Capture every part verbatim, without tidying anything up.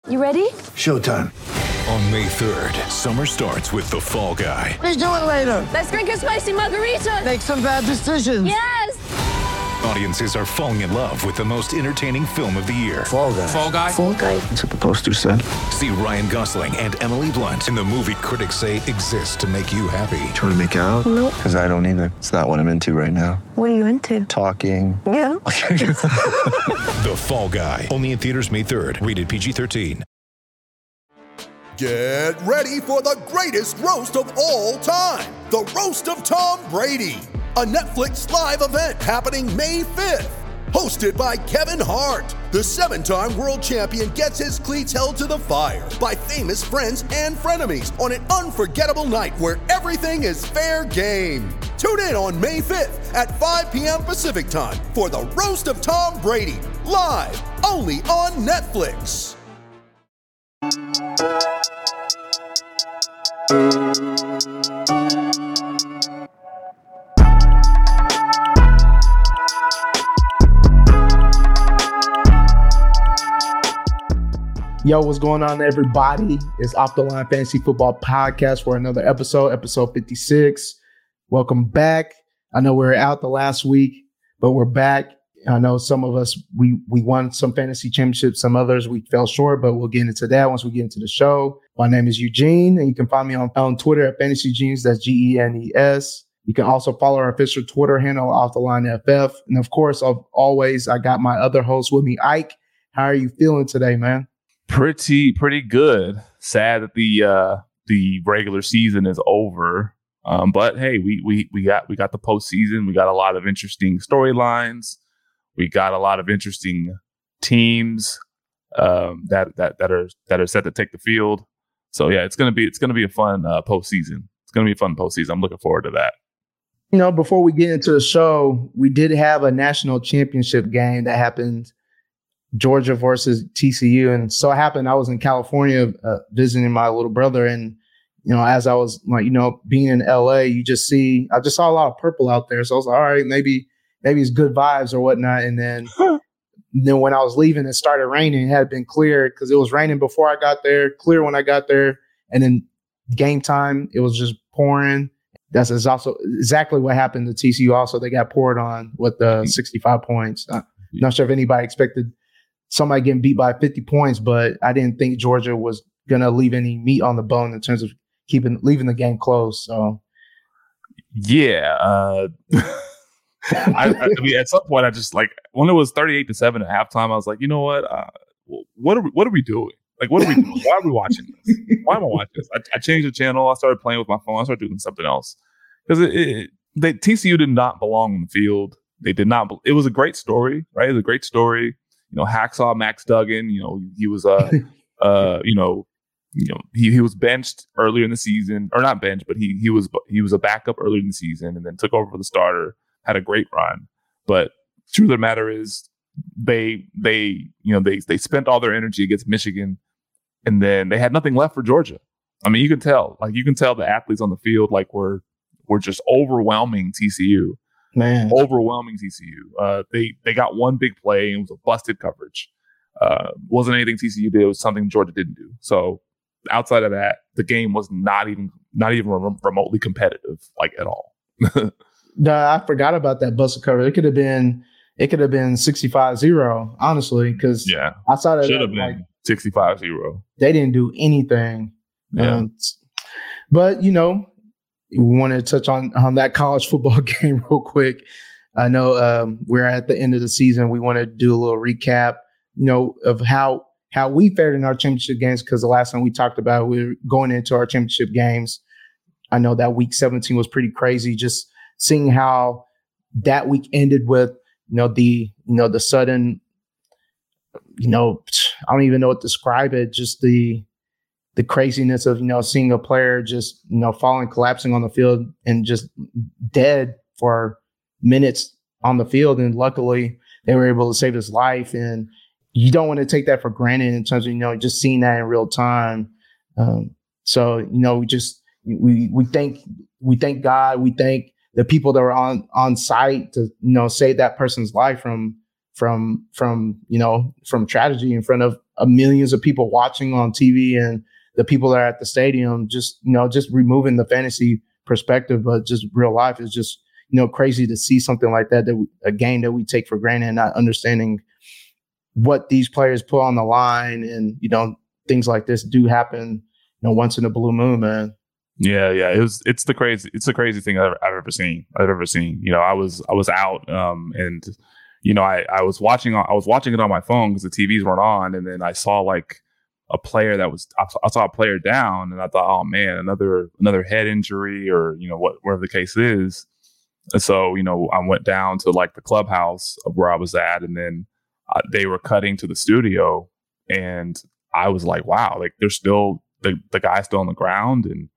You ready? Showtime. On May third, summer starts with The Fall Guy. Let's do it later. Let's drink a spicy margarita. Make some bad decisions. Yes. Audiences are falling in love with the most entertaining film of the year. Fall Guy. Fall Guy. Fall Guy. That's what the poster said. See Ryan Gosling and Emily Blunt in the movie critics say exists to make you happy. Trying to make it out? Nope. Because I don't either. It's not what I'm into right now. What are you into? Talking. Yeah. The Fall Guy. Only in theaters May third. Rated P G thirteen. Get ready for the greatest roast of all time. The Roast of Tom Brady. A Netflix live event happening May fifth. Hosted by Kevin Hart. The seven-time world champion gets his cleats held to the fire by famous friends and frenemies on an unforgettable night where everything is fair game. Tune in on May fifth at five p.m. Pacific time for the Roast of Tom Brady. Live only on Netflix. Yo, what's going on, everybody? It's Off the Line Fantasy Football Podcast for another episode, episode fifty-six. Welcome back. I know we were out the last week, but we're back. I know some of us, we we won some fantasy championships. Some others, we fell short, but we'll get into that once we get into the show. My name is Eugene, and you can find me on, on Twitter at Fantasy Genes. That's G E N E S. You can also follow our official Twitter handle, Off the Line F F. And of course, of always, I got my other host with me, Ike. How are you feeling today, man? Pretty, pretty good. Sad that the uh, the regular season is over, um, but hey, we we we got we got the postseason. We got a lot of interesting storylines. We got a lot of interesting teams um, that that that are that are set to take the field. So yeah, it's gonna be it's gonna be a fun uh, postseason. It's gonna be a fun postseason. I'm looking forward to that. You know, before we get into the show, we did have a national championship game that happened. Georgia versus T C U. And so it happened, I was in California uh, visiting my little brother. And, you know, as I was like, you know, being in L A, you just see, I just saw a lot of purple out there. So I was like, all right, maybe, maybe it's good vibes or whatnot. And then, then when I was leaving, it started raining. It had been clear because it was raining before I got there, clear when I got there. And then game time, it was just pouring. That's also exactly what happened to T C U. Also, they got poured on with the sixty-five points. I'm not sure if anybody expected somebody getting beat by fifty points, but I didn't think Georgia was going to leave any meat on the bone in terms of keeping leaving the game close. So, yeah. Uh, I, I mean, at some point, I just like when it was thirty-eight to seven at halftime, I was like, you know what? Uh, what are we, what are we doing? Like, what are we doing? Why are we watching this? Why am I watching this? I, I changed the channel. I started playing with my phone. I started doing something else because it, it, they, T C U did not belong on the field. They did not. It was a great story, right? It was a great story. You know, Hacksaw Max Duggan, you know, he was, uh, uh, you know, you know, he, he was benched earlier in the season, or not benched, but he he was he was a backup earlier in the season, and then took over for the starter. Had a great run, but truth of the matter is, they they you know they they spent all their energy against Michigan, and then they had nothing left for Georgia. I mean, you can tell, like you can tell the athletes on the field like were were just overwhelming T C U. Man, overwhelming T C U. Uh, they they got one big play and it was a busted coverage. Uh, wasn't anything T C U did. It was something Georgia didn't do. So outside of that, the game was not even not even rem- remotely competitive, like at all. No, I forgot about that busted coverage. It could have been it could have been sixty-five zero, honestly, because yeah, outside of should that, have been like, sixty-five zero. They didn't do anything. Yeah, um, but you know. We want to touch on, on that college football game real quick. I know um, we're at the end of the season. We want to do a little recap, you know, of how how we fared in our championship games, because the last time we talked about we were going into our championship games. I know that week seventeen was pretty crazy. Just seeing how that week ended with, you know, the you know the sudden, you know, I don't even know what to describe it. Just the the craziness of, you know, seeing a player just, you know, falling, collapsing on the field and just dead for minutes on the field. And luckily they were able to save his life. And you don't want to take that for granted in terms of, you know, just seeing that in real time. Um, so, you know, we just, we, we thank, we thank God, we thank the people that were on, on site to, you know, save that person's life from, from, from, you know, from tragedy in front of uh, millions of people watching on T V and the people that are at the stadium, just, you know, just removing the fantasy perspective, but just real life is just, you know, crazy to see something like that, that we, a game that we take for granted, and not understanding what these players put on the line. And, you know, things like this do happen, you know, once in a blue moon, man. Yeah, yeah. It was it's the crazy it's the crazy thing I've, I've ever seen. I've ever seen. You know, I was I was out um and you know, I, I was watching I was watching it on my phone because the T Vs weren't on, and then I saw like a player that was I, I saw a player down, and I thought, oh man, another another head injury, or you know, what whatever the case is. And so, you know, I went down to like the clubhouse of where I was at, and then uh, they were cutting to the studio, and I was like, wow, like they're still the the guy's still on the ground. And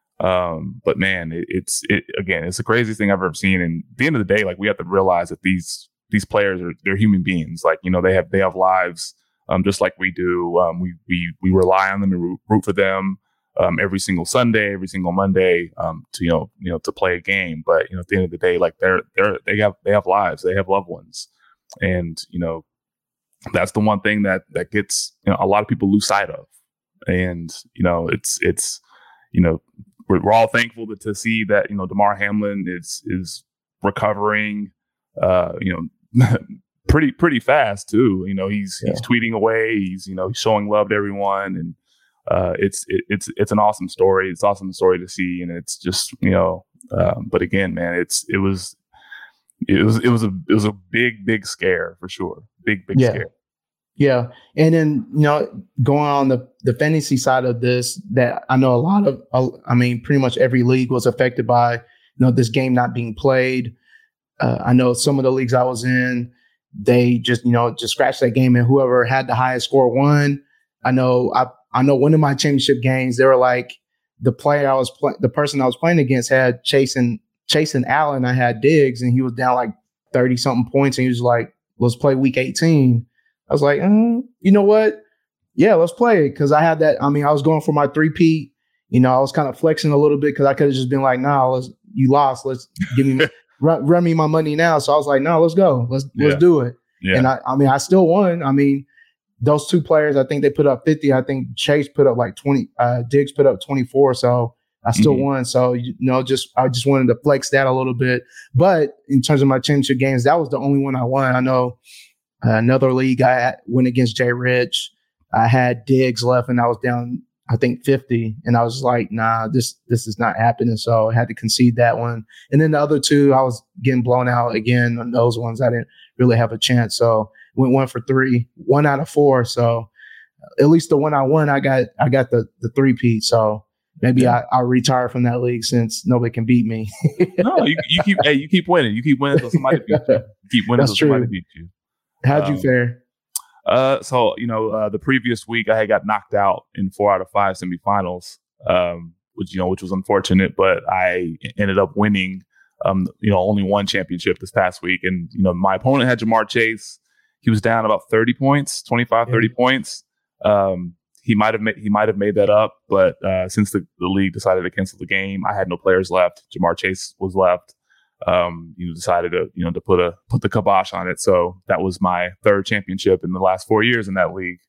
um, but man, it, it's it again, it's the craziest thing I've ever seen. And at the end of the day, like we have to realize that these these players are they're human beings. Like, you know, they have they have lives um, just like we do. Um, we we we rely on them and root for them um, every single Sunday, every single Monday um, to you know you know to play a game. But you know, at the end of the day, like they're they're they have they have lives, they have loved ones, and you know that's the one thing that that gets you know a lot of people lose sight of. And you know it's it's you know we're, we're all thankful to, to see that you know Damar Hamlin is is recovering. Uh, you know. pretty pretty fast too. You know, he's yeah. he's tweeting away. He's you know he's showing love to everyone, and uh, it's it, it's it's an awesome story. It's an awesome story to see, and it's just you know. Um, but again, man, it's it was it was it was a it was a big big scare for sure. Big big yeah. scare. Yeah, and then you know going on the the fantasy side of this, that I know a lot of uh, I mean pretty much every league was affected by you know this game not being played. Uh, I know some of the leagues I was in, they just, you know, just scratched that game, and whoever had the highest score won. I know, I I know one of my championship games, they were like the player I was playing, the person I was playing against had chasing chasing Allen. I had Diggs, and he was down like thirty something points, and he was like, "Let's play week eighteen." I was like, mm, you know what? Yeah, let's play it, because I had that. I mean, I was going for my three-peat. You know, I was kind of flexing a little bit because I could have just been like, "Nah, let's you lost. Let's give me." Run, run me my money now. So I was like, no, let's go. Let's yeah. let's do it. Yeah. And I, I mean, I still won. I mean, those two players, I think they put up fifty. I think Chase put up like twenty. Uh, Diggs put up twenty-four. So I still mm-hmm. won. So, you know, just I just wanted to flex that a little bit. But in terms of my championship games, that was the only one I won. I know uh, another league I went against Jay Rich. I had Diggs left, and I was down, I think fifty, and I was like, nah, this this is not happening. So I had to concede that one. And then the other two, I was getting blown out again on those ones. I didn't really have a chance. So went one for three, one out of four. So at least the one I won, I got I got the the three-peat. So maybe yeah. I, I'll retire from that league since nobody can beat me. No, you, you keep hey, you keep winning. You keep winning until somebody beats you. Keep winning That's until true. somebody beats you. How'd um, you fare? Uh, so, you know, uh, the previous week I had got knocked out in four out of five semifinals, um, which, you know, which was unfortunate, but I ended up winning, um, you know, only one championship this past week. And, you know, my opponent had Jamar Chase. He was down about thirty points, twenty-five, thirty yeah. points. Um, he might have made, he might have made that up, but, uh, since the, the league decided to cancel the game, I had no players left. Jamar Chase was left. Um, you know, decided to, you know, to put a, put the kibosh on it. So that was my third championship in the last four years in that league.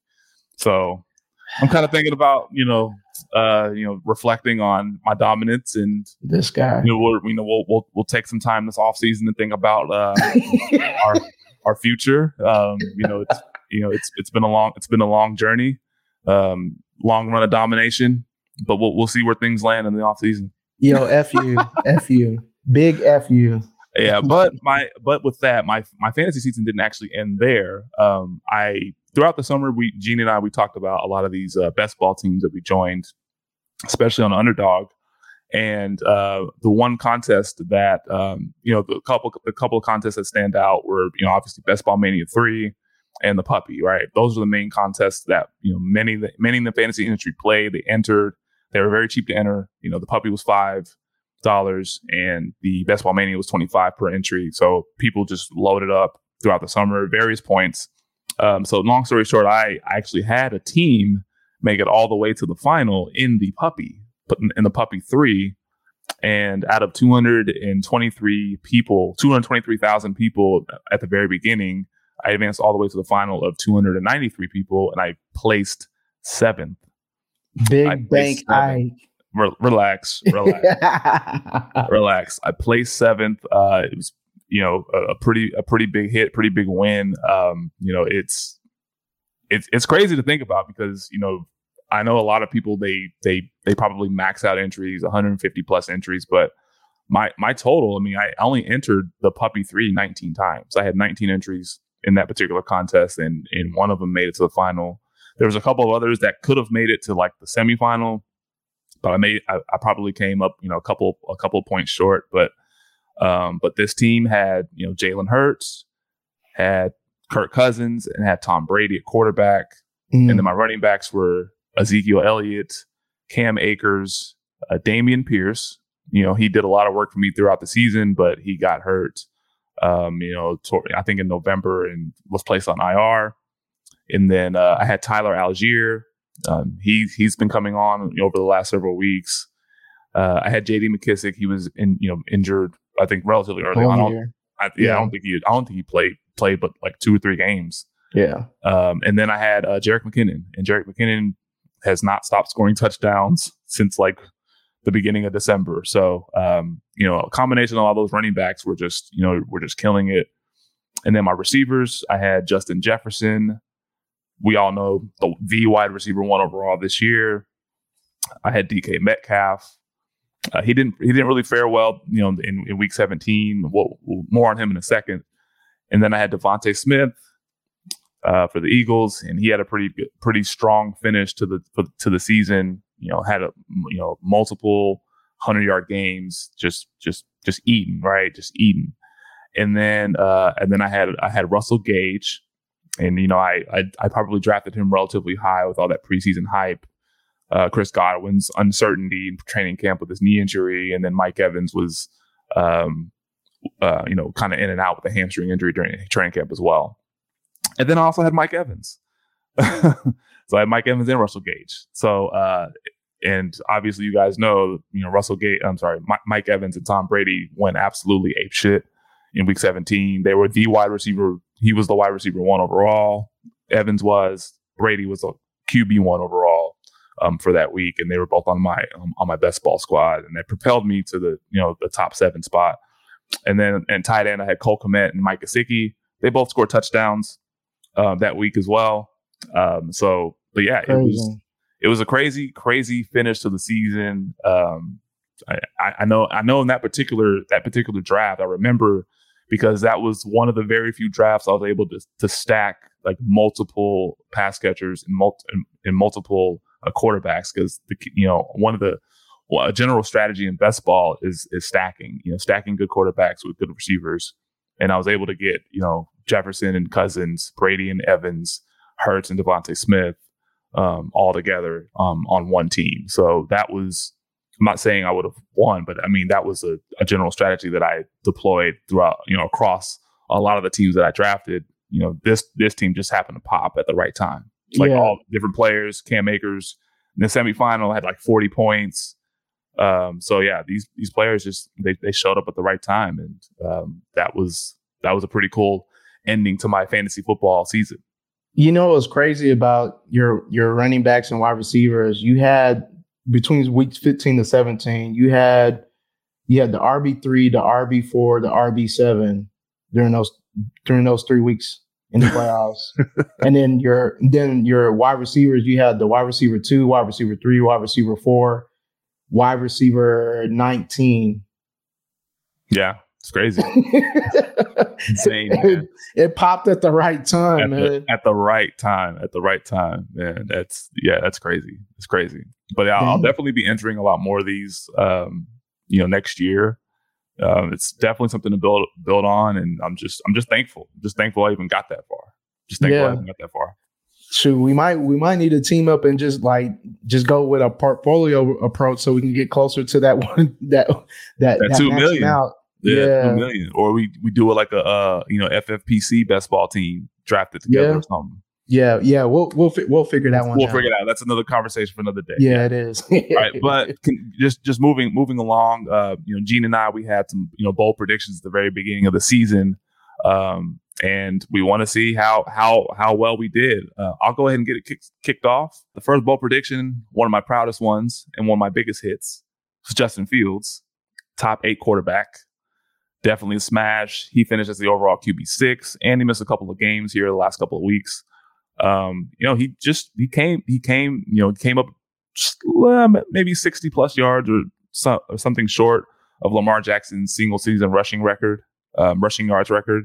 So I'm kind of thinking about, you know, uh, you know, reflecting on my dominance, and this guy, you know, we'll, you know, we'll, we'll, we'll take some time this off season to think about, uh, our, our future. Um, you know, it's, you know, it's, it's been a long, it's been a long journey, um, long run of domination, but we'll, we'll see where things land in the off season. Yo, F you, F you. Big F you. Yeah, but my but with that, my my fantasy season didn't actually end there. Um, I throughout the summer, we Gene and I we talked about a lot of these uh, best ball teams that we joined, especially on Underdog, and uh, the one contest that um, you know the couple the couple of contests that stand out were you know obviously Best Ball Mania three and the Puppy. Right, those are the main contests that you know many the, many in the fantasy industry played. They entered. They were very cheap to enter. You know, the Puppy was five dollars and the Best Ball Mania was twenty-five per entry. So people just loaded up throughout the summer, various points. Um, so long story short, I actually had a team make it all the way to the final in the Puppy, but in the Puppy three. And out of two hundred twenty-three people, two hundred twenty-three thousand people at the very beginning, I advanced all the way to the final of two hundred ninety-three people, and I placed seventh. Big I bank I Re- relax, relax, relax. I placed seventh. Uh, it was, you know, a, a pretty, a pretty big hit, pretty big win. Um, you know, it's, it's, it's crazy to think about because, you know, I know a lot of people, they, they, they probably max out entries, one hundred fifty plus entries, but my, my total, I mean, I only entered the Puppy three nineteen times. I had nineteen entries in that particular contest, and, and one of them made it to the final. There was a couple of others that could have made it to like the semifinal, but I made I, I probably came up, you know, a couple a couple points short. But um, but this team had, you know, Jalen Hurts, had Kirk Cousins, and had Tom Brady at quarterback, mm. and then my running backs were Ezekiel Elliott, Cam Akers, uh, Damian Pierce. You know, he did a lot of work for me throughout the season, but he got hurt. Um, you know, toward, I think in November, and was placed on I R. And then uh, I had Tyler Algier. Um, he he's been coming on, you know, over the last several weeks. Uh, I had J D McKissick. He was in, you know, injured, I think, relatively early on. I don't, I, yeah, yeah, I don't think he I don't think he played played but like two or three games. Yeah. Um, and then I had uh, Jerick McKinnon, and Jerick McKinnon has not stopped scoring touchdowns since like the beginning of December. So um, you know, a combination of all those running backs were just, you know, were just killing it. And then my receivers, I had Justin Jefferson. We all know the, the wide receiver one overall this year. I had D K Metcalf. Uh, he didn't he didn't really fare well, you know, in, in week seventeen. We'll, we'll, more on him in a second. And then I had Devontae Smith uh, for the Eagles, and he had a pretty good, pretty strong finish to the for, to the season. You know, had a you know multiple hundred yard games, just just just eating right, just eating. And then uh, and then I had I had Russell Gage. And, you know, I, I I probably drafted him relatively high with all that preseason hype. Uh, Chris Godwin's uncertainty in training camp with his knee injury. And then Mike Evans was, um, uh, you know, kind of in and out with a hamstring injury during training camp as well. And then I also had Mike Evans. So I had Mike Evans and Russell Gage. So, uh, and obviously you guys know, you know, Russell Gage, I'm sorry, Mike, Mike Evans and Tom Brady went absolutely apeshit in week seventeen. They were the wide receiver. He was the wide receiver one overall. Evans was. Brady was a Q B one overall um, for that week, and they were both on my um, on my best ball squad, and that propelled me to the you know the top seven spot. And then and tight end, I had Cole Kmet and Mike Gesicki. They both scored touchdowns uh, that week as well. Um, so, but yeah, crazy. it was it was a crazy crazy finish to the season. Um, I, I know I know in that particular that particular draft, I remember. Because that was one of the very few drafts I was able to to stack like multiple pass catchers and multi and multiple uh, quarterbacks. Because the you know one of the well, a general strategy in best ball is is stacking. You know, stacking good quarterbacks with good receivers. And I was able to get you know Jefferson and Cousins, Brady and Evans, Hurts and Devontae Smith um, all together um, on one team. So that was. I'm not saying I would have won, but I mean, that was a, a general strategy that I deployed throughout, you know, across a lot of the teams that I drafted. You know, this this team just happened to pop at the right time. Like yeah. all different players, Cam Akers in the semifinal had like forty points. Um, so yeah, these these players just they, they showed up at the right time, and um, that was that was a pretty cool ending to my fantasy football season. You know what's crazy about your your running backs and wide receivers? You had between weeks fifteen to seventeen, you had you had the R B three, the R B four, the R B seven during those during those three weeks in the playoffs. And then your then your wide receivers, you had the wide receiver two, wide receiver three, wide receiver four, wide receiver nineteen. Yeah, it's crazy. Insane, man. It, it popped at the right time, at man. The, at the right time, at the right time, man. That's yeah, that's crazy. It's crazy. But yeah, I'll definitely be entering a lot more of these, um, you know, next year. Um, it's definitely something to build build on, and I'm just I'm just thankful, just thankful I even got that far. Just thankful yeah. I even got that far. Shoot, we might we might need to team up and just like just go with a portfolio approach so we can get closer to that one that that, that, that two million. Out. Yeah, yeah. two million. Or we we do it like a uh, you know F F P C best ball team drafted together yeah. or something. Yeah, yeah, we'll we'll fi- we'll figure that one. We'll out. figure it out. That's another conversation for another day. Yeah, yeah. it is. Right, but can, just just moving moving along. Uh, you know, Gene and I, we had some you know bold predictions at the very beginning of the season. Um, and we want to see how how how well we did. Uh, I'll go ahead and get it kick, kicked off. The first bold prediction, one of my proudest ones and one of my biggest hits, was Justin Fields, top eight quarterback. Definitely a smash. He finished as the overall Q B six, and he missed a couple of games here the last couple of weeks. Um, you know, he just he came he came you know came up just, uh, maybe sixty plus yards or, so, or something short of Lamar Jackson's single season rushing record, um, rushing yards record.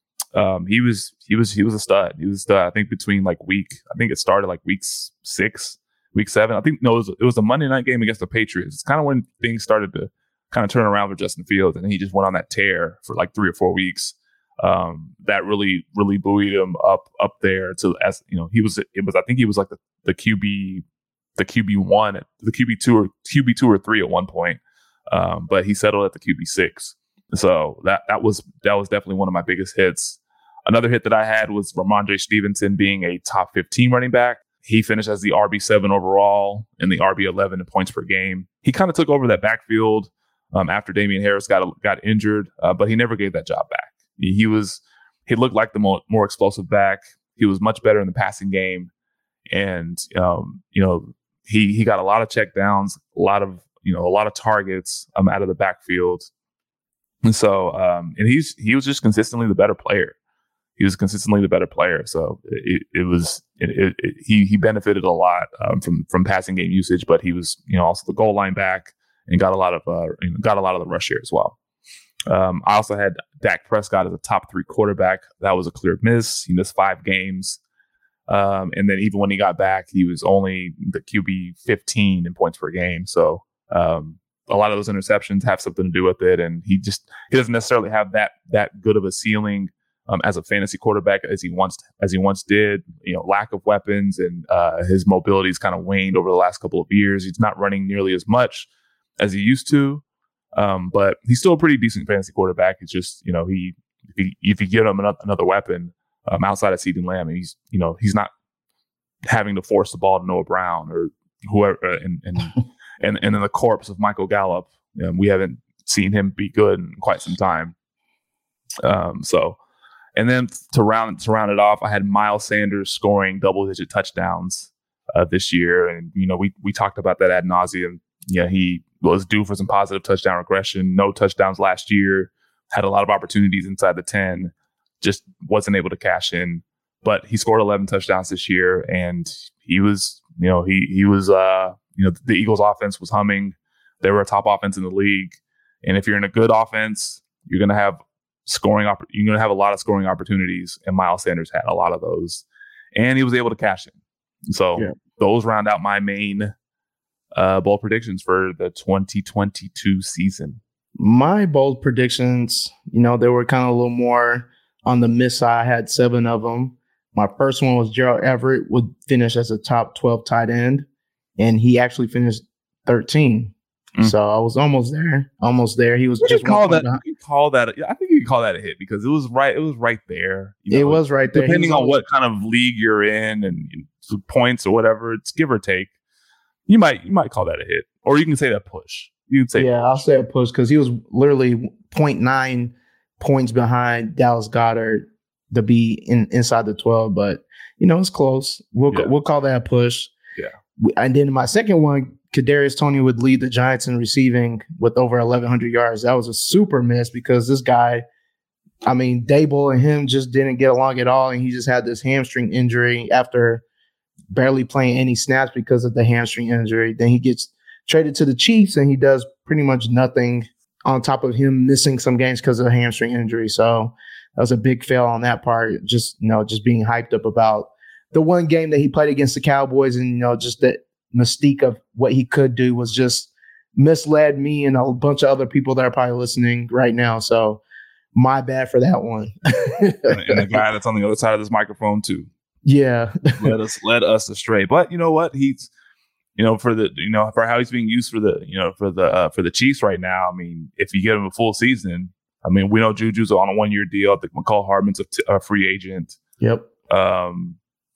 Um, he was he was he was a stud. He was a stud. I think between like week, I think it started like week six, week seven. I think no, it was, it was a Monday night game against the Patriots. It's kind of when things started to kind of turn around for Justin Fields, and he just went on that tear for like three or four weeks. Um, that really, really buoyed him up, up there to, as you know, he was, it was, I think he was like the, the Q B, the Q B one, the Q B two or Q B two or three at one point. Um, but he settled at the Q B six. So that, that was, that was definitely one of my biggest hits. Another hit that I had was Ramondre Stevenson being a top fifteen running back. He finished as the R B seven overall and the R B eleven in points per game. He kind of took over that backfield Um, after Damian Harris got got injured, uh, but he never gave that job back. He, he was he looked like the more, more explosive back. He was much better in the passing game, and um, you know he he got a lot of check downs, a lot of you know a lot of targets um, out of the backfield, and so um, and he's he was just consistently the better player. He was consistently the better player, so it, it was it, it, it, he he benefited a lot um, from from passing game usage, but he was you know also the goal line back. And got a lot of uh, got a lot of the rush here as well. Um, I also had Dak Prescott as a top three quarterback. That was a clear miss. He missed five games, um, and then even when he got back, he was only the Q B fifteen in points per game. So um, a lot of those interceptions have something to do with it, and he just he doesn't necessarily have that that good of a ceiling um, as a fantasy quarterback as he once as he once did. You know, lack of weapons and uh, his mobility's kind of waned over the last couple of years. He's not running nearly as much as he used to, um, but he's still a pretty decent fantasy quarterback. It's just, you know, he if you, if you give him another, another weapon um, outside of CeeDee Lamb, he's, you know, he's not having to force the ball to Noah Brown or whoever, uh, and and and and then the corpse of Michael Gallup. Um, we haven't seen him be good in quite some time. Um, so, and then to round to round it off, I had Miles Sanders scoring double digit touchdowns uh, this year, and you know, we we talked about that ad nauseum. Yeah, he was due for some positive touchdown regression. No touchdowns last year. Had a lot of opportunities inside the ten. Just wasn't able to cash in. But he scored eleven touchdowns this year, and he was, you know, he he was, uh, you know, the Eagles' offense was humming. They were a top offense in the league, and if you're in a good offense, you're gonna have scoring. Opp- you're gonna have a lot of scoring opportunities, and Miles Sanders had a lot of those, and he was able to cash in. So yeah. Those round out my main Uh, bold predictions for the twenty twenty-two season. My bold predictions, you know, they were kind of a little more on the miss side. I had seven of them. My first one was Gerald Everett would finish as a top twelve tight end, and he actually finished thirteen. Mm. So I was almost there, almost there. He was you just call that. You can call that. A, I think you can call that a hit because it was right. It was right there. You know, it was right there. Depending on what kind of league you're in and, and points or whatever, it's give or take. You might you might call that a hit, or you can say that push. You can say yeah, push. I'll say a push because he was literally zero point nine points behind Dallas Goedert to be in inside the twelve. But you know, it's close. We'll yeah. we'll call that a push. Yeah. And then my second one, Kadarius Toney would lead the Giants in receiving with over eleven hundred yards. That was a super miss because this guy, I mean, Dable and him just didn't get along at all, and he just had this hamstring injury after barely playing any snaps because of the hamstring injury. Then he gets traded to the Chiefs and he does pretty much nothing on top of him missing some games because of a hamstring injury. So that was a big fail on that part. Just, you know, just being hyped up about the one game that he played against the Cowboys, and, you know, just that mystique of what he could do was just misled me and a bunch of other people that are probably listening right now. So my bad for that one. and, and the guy that's on the other side of this microphone too. Yeah. led us led us astray. But you know what? He's, you know, for the, you know, for how he's being used for the, you know, for the, uh, for the Chiefs right now. I mean, if you give him a full season, I mean, we know Juju's on a one year deal. I think McCall Hardman's a, t- a free agent. Yep. Um,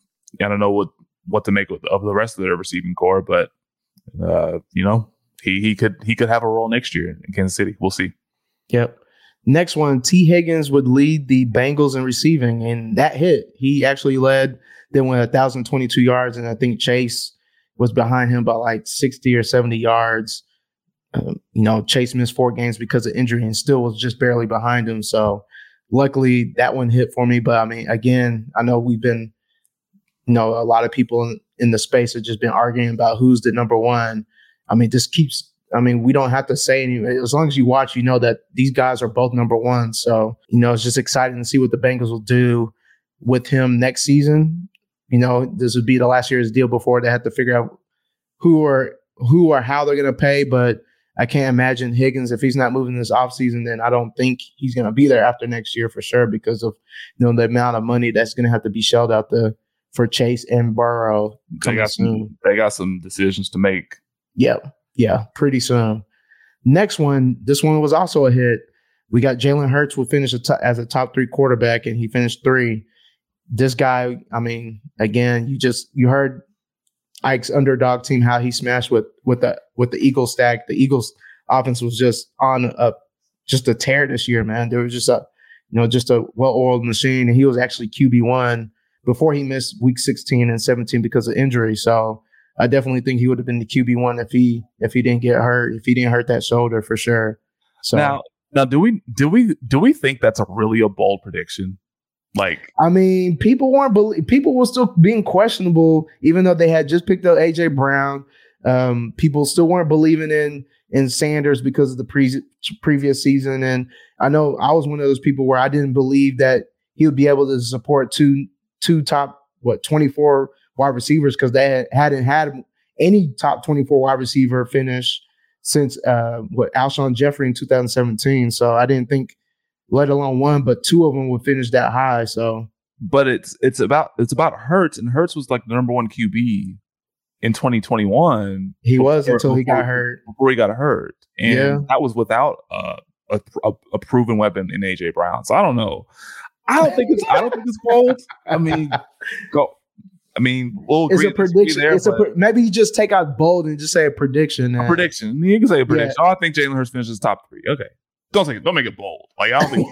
I don't know what, what to make of, of the rest of their receiving core, but, uh, you know, he, he could, he could have a role next year in Kansas City. We'll see. Yep. Next one, T. Higgins would lead the Bengals in receiving, and that hit. He actually led them with one thousand twenty-two yards, and I think Chase was behind him by like sixty or seventy yards. Um, you know, Chase missed four games because of injury and still was just barely behind him. So luckily that one hit for me. But I mean, again, I know we've been, you know, a lot of people in, in the space have just been arguing about who's the number one. I mean, this keeps, I mean, we don't have to say anything. As long as you watch, you know that these guys are both number one. So, you know, it's just exciting to see what the Bengals will do with him next season. You know, this would be the last year's deal before they have to figure out who or who or how they're going to pay. But I can't imagine Higgins, if he's not moving this offseason, then I don't think he's going to be there after next year for sure because of, you know, the amount of money that's going to have to be shelled out the, for Chase and Burrow. They got some, they got some decisions to make. Yeah, yeah, pretty soon. Next one, this one was also a hit. We got Jalen Hurts will finish a t- as a top three quarterback, and he finished three. This guy, I mean, again, you just you heard Ike's underdog team how he smashed with with the with the Eagles stack. The Eagles offense was just on a just a tear this year, man. There was just a you know just a well-oiled machine, and he was actually Q B one before he missed week sixteen and seventeen because of injury. So I definitely think he would have been the Q B one if he if he didn't get hurt, if he didn't hurt that shoulder for sure. So now, now do we do we do we think that's a really a bold prediction? Like, I mean, people weren't belie- people were still being questionable, even though they had just picked up A J Brown. Um, people still weren't believing in in Sanders because of the pre- previous season. And I know I was one of those people where I didn't believe that he would be able to support two two top what twenty-four wide receivers because they had, hadn't had any top twenty-four wide receiver finish since uh, what Alshon Jeffrey in two thousand seventeen. So I didn't think, let alone one, but two of them would finish that high. So, but it's it's about it's about Hurts, and Hurts was like the number one Q B in twenty twenty-one. He before, was until he before, got hurt. Before he got hurt, and Yeah. that was without uh, a, a a proven weapon in A J Brown. So I don't know. I don't think it's I don't think it's bold. I mean, go. I mean, we'll It's agree a to disagree prediction. there, It's a but pre- maybe you just take out bold and just say a prediction. a and- prediction. You can say a prediction. Oh, I think Jalen Hurts finishes top three. Okay, don't take it. Don't make it bold. Like I don't think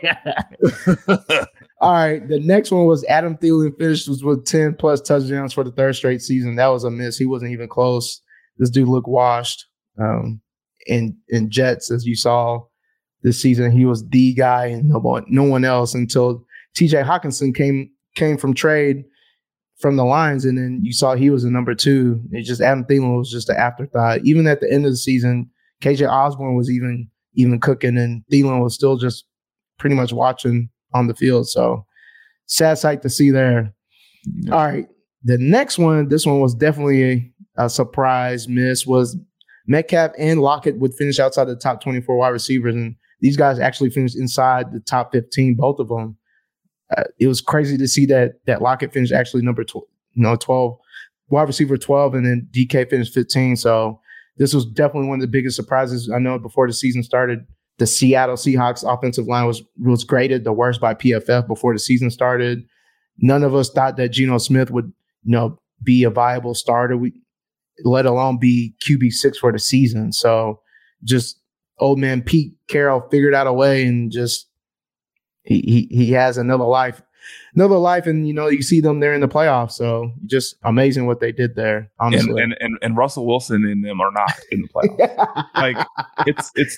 it's bold. All right. The next one was Adam Thielen finished was with ten plus touchdowns for the third straight season. That was a miss. He wasn't even close. This dude looked washed. Um, in in Jets, as you saw this season, he was the guy and no one, no one else until T J Hawkinson came came from trade from the Lions, and then you saw he was a number two. It's just Adam Thielen was just an afterthought. Even at the end of the season, K J Osborne was even even cooking, and Thielen was still just pretty much watching on the field. So sad sight to see there. Yeah. All right. The next one, this one was definitely a, a surprise miss, was Metcalf and Lockett would finish outside the top twenty-four wide receivers. And these guys actually finished inside the top fifteen, both of them. Uh, it was crazy to see that that Lockett finished actually number twelve, you know, twelve, wide receiver twelve, and then D K finished fifteen. So this was definitely one of the biggest surprises. I know before the season started, the Seattle Seahawks offensive line was was graded the worst by P F F before the season started. None of us thought that Geno Smith would, you know, be a viable starter, we, let alone be Q B six for the season. So just old man Pete Carroll figured out a way and just he he he has another life, another life, and you know you see them there in the playoffs. So just amazing what they did there. Honestly, And, and and and Russell Wilson and them are not in the playoffs. Like it's it's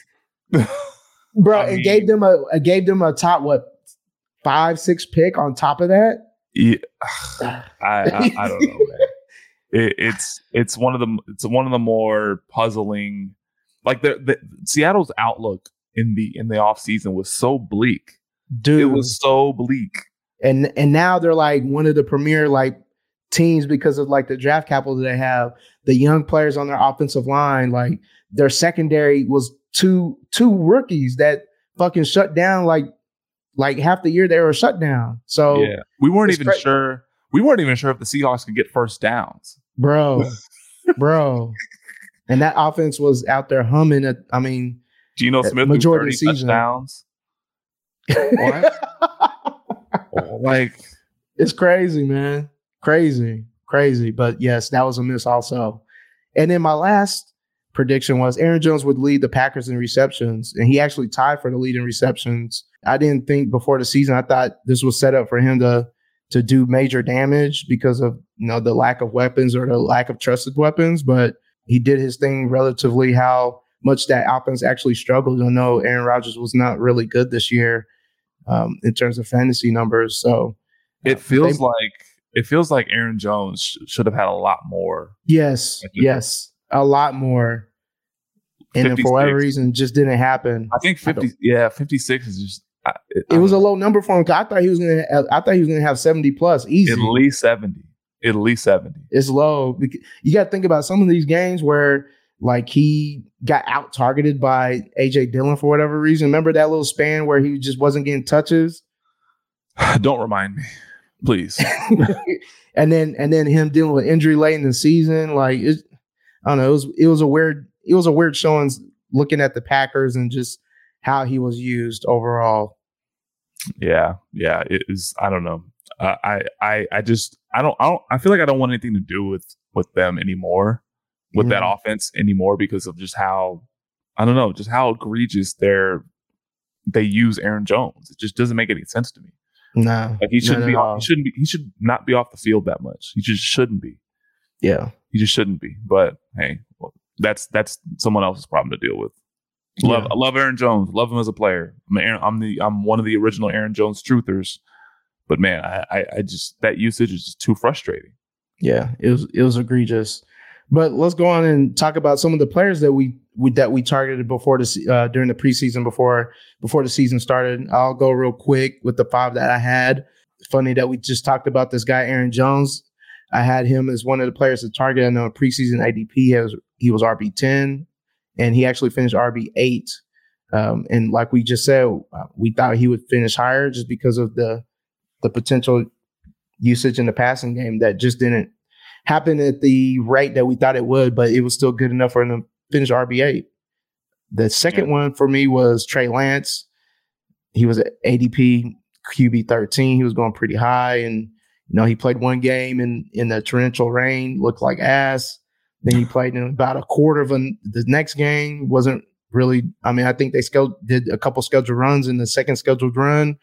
bro, I and mean- gave them a, a gave them a top what five six pick on top of that. yeah, I, I I don't know, man. It, it's it's one of the it's one of the more puzzling. Like the, the Seattle's outlook in the in the offseason was so bleak. Dude, It was so bleak. and and now they're like one of the premier like teams because of like the draft capital that they have, the young players on their offensive line. Like their secondary was two two rookies that fucking shut down like like half the year they were shut down. So Yeah, we weren't it's even cra- sure. We weren't even sure if the Seahawks could get first downs. bro, bro, and that offense was out there humming. At, I mean, Geno Uh, Smith majority majority of the season. touchdowns. Like it's crazy, man. Crazy, crazy. But yes, that was a miss also. And then my last prediction was Aaron Jones would lead the Packers in receptions, and he actually tied for the lead in receptions. I didn't think before the season, I thought this was set up for him to to do major damage because of, you know, the lack of weapons or the lack of trusted weapons, but he did his thing relatively how much that offense actually struggled. I know Aaron Rodgers was not really good this year um, in terms of fantasy numbers. So it uh, feels they, like it feels like Aaron Jones sh- should have had a lot more. Yes, yes, a lot more. And then for whatever reason, it just didn't happen. I think fifty. I yeah, fifty-six is just. I, it, it I was know. a low number for him. I thought he was gonna. I thought he was gonna have seventy plus easy. At least seventy. At least seventy. It's low. You got to think about some of these games where like he got out targeted by A J Dillon for whatever reason. Remember that little span where he just wasn't getting touches? Don't remind me, please. and then and then him dealing with injury late in the season. Like it, I don't know. It was it was a weird. It was a weird showing looking at the Packers and just how he was used overall. Yeah, yeah. It is. I don't know. Uh, I, I, I just, I don't, I don't, I feel like I don't want anything to do with with them anymore, with Yeah. that offense anymore, because of just how, I don't know, just how egregious they're they use Aaron Jones. It just doesn't make any sense to me. No, Like he shouldn't not be. at Off, all. he shouldn't be. He should not be off the field that much. He just shouldn't be. Yeah, He just shouldn't be. But hey, well, that's that's someone else's problem to deal with. Love, Yeah. I love Aaron Jones. Love him as a player. I'm, Aaron, I'm the I'm one of the original Aaron Jones truthers. But man, I, I, I just that usage is just too frustrating. yeah, it was it was egregious. But let's go on and talk about some of the players that we, we that we targeted before the se- uh, during the preseason before before the season started. I'll go real quick with the five that I had. Funny that we just talked about this guy Aaron Jones. I had him as one of the players to target. I know in preseason A D P he was he was R B ten, and he actually finished R B eight. Um, and like we just said, uh, we thought he would finish higher just because of the the potential usage in the passing game that just didn't happen at the rate that we thought it would, but it was still good enough for him to finish R B eight. The second Yeah. one for me was Trey Lance. He was at A D P Q B thirteen. He was going pretty high, and you know he played one game in in the torrential rain, looked like ass. Then he played in about a quarter of an, the next game. Wasn't really. I mean, I think they scheduled, did a couple scheduled runs in the second scheduled run.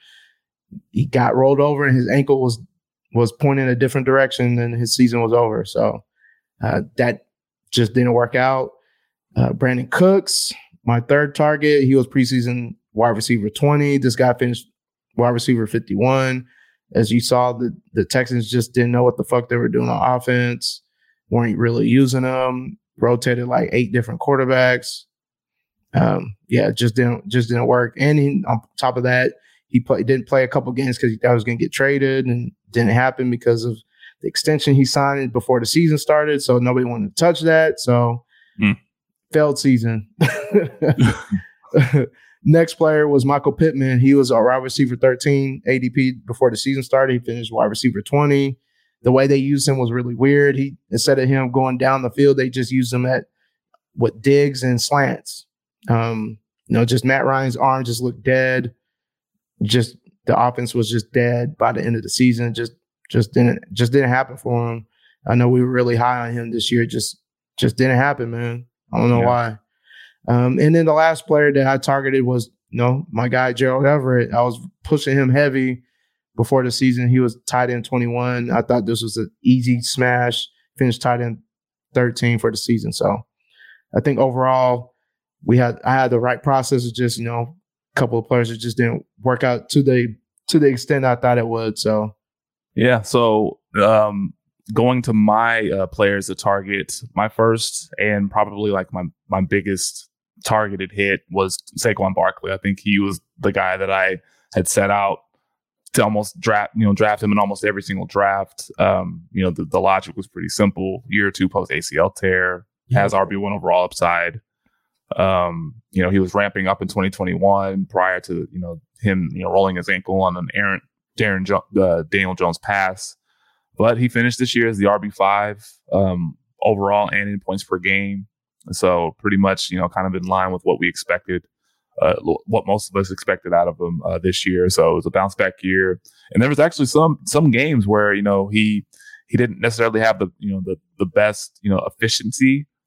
He got rolled over, and his ankle was was pointing a different direction, and his season was over. So uh, that just didn't work out. Uh, Brandon Cooks, my third target, he was preseason wide receiver twenty. This guy finished wide receiver fifty-one. As you saw, the, the Texans just didn't know what the fuck they were doing on offense, weren't really using them, rotated like eight different quarterbacks. Um, yeah, it just didn't just didn't work. And he, on top of that, he play, didn't play a couple games because he thought he was going to get traded, and didn't happen because of the extension he signed before the season started. So nobody wanted to touch that. So Mm. failed season. Next player was Michael Pittman. He was a wide receiver thirteen A D P before the season started. He finished wide receiver twenty. The way they used him was really weird. He instead of him going down the field, they just used him at with digs and slants. Um, you know, just Matt Ryan's arm just looked dead. Just the offense was just dead by the end of the season. Just just didn't just didn't happen for him. I know we were really high on him this year. Just just didn't happen, man. I don't know Yeah. why. Um, and then the last player that I targeted was, you know, my guy Gerald Everett. I was pushing him heavy before the season. He was tight end twenty-one. I thought this was an easy smash. Finished tight end thirteen for the season. So I think overall we had I had the right process. It's just, you know, a couple of players that just didn't work out to the to the extent I thought it would. So Yeah. So um, going to my uh, players to target, my first and probably like my my biggest targeted hit was Saquon Barkley. I think he was the guy that I had set out to almost draft, you know, draft him in almost every single draft. Um, you know, the, the logic was pretty simple. Year or two post A C L tear, has R B one overall upside. Um, you know, he was ramping up in twenty twenty-one prior to, you know, him, you know, rolling his ankle on an Aaron, Darren jo- uh, Daniel Jones pass. But he finished this year as the R B five um, overall and in points per game. So pretty much, you know, kind of in line with what we expected, uh, what most of us expected out of him uh, this year. So it was a bounce back year. And there was actually some some games where, you know, he he didn't necessarily have the, you know, the the best, you know, efficiency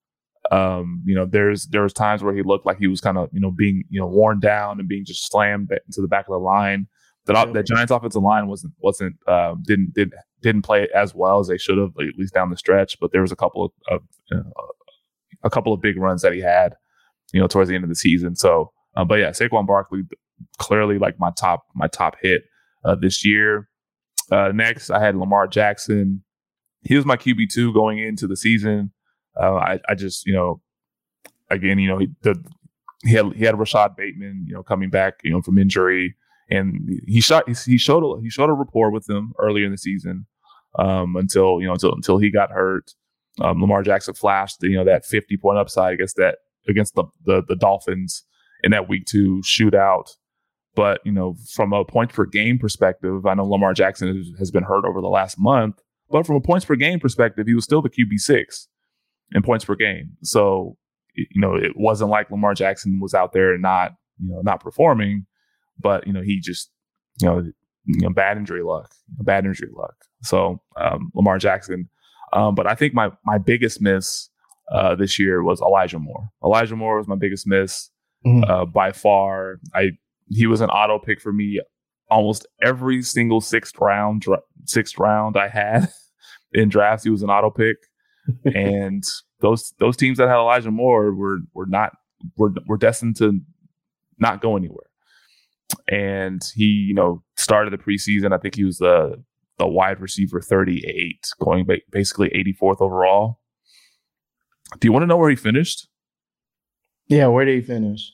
Um, you know, there's there was times where he looked like he was kind of, you know, being, you know, worn down and being just slammed into the back of the line. That the Giants offensive line wasn't wasn't um, didn't didn't didn't play as well as they should have, at least down the stretch. But there was a couple of, of you know, a couple of big runs that he had, you know, towards the end of the season. So, uh, but yeah, Saquon Barkley clearly like my top my top hit uh, this year. Uh, next, I had Lamar Jackson. He was my Q B two going into the season. Uh, I, I just, you know, again, you know, he the, he had he had Rashad Bateman, you know, coming back, you know, from injury, and he shot he, he showed a, he showed a rapport with them earlier in the season um, until you know until until he got hurt. Um, Lamar Jackson flashed, you know, that fifty point upside against that against the, the the Dolphins in that week two shootout. But you know, from a points per game perspective, I know Lamar Jackson has, has been hurt over the last month, but from a points per game perspective, he was still the Q B six in points per game. So, you know, it wasn't like Lamar Jackson was out there and not, you know, not performing, but, you know, he just, you know, you know bad injury luck, bad injury luck. So, um, Lamar Jackson. Um, but I think my, my biggest miss uh, this year was Elijah Moore. Elijah Moore was my biggest miss mm-hmm. uh, by far. I, he was an auto pick for me almost every single sixth round, dra- sixth round I had in drafts. He was an auto pick. And those those teams that had Elijah Moore were were not were were destined to not go anywhere. And he, you know, started the preseason. I think he was the the wide receiver thirty-eight, going ba- basically eighty-fourth overall. Do you want to know where he finished? Yeah, where did he finish?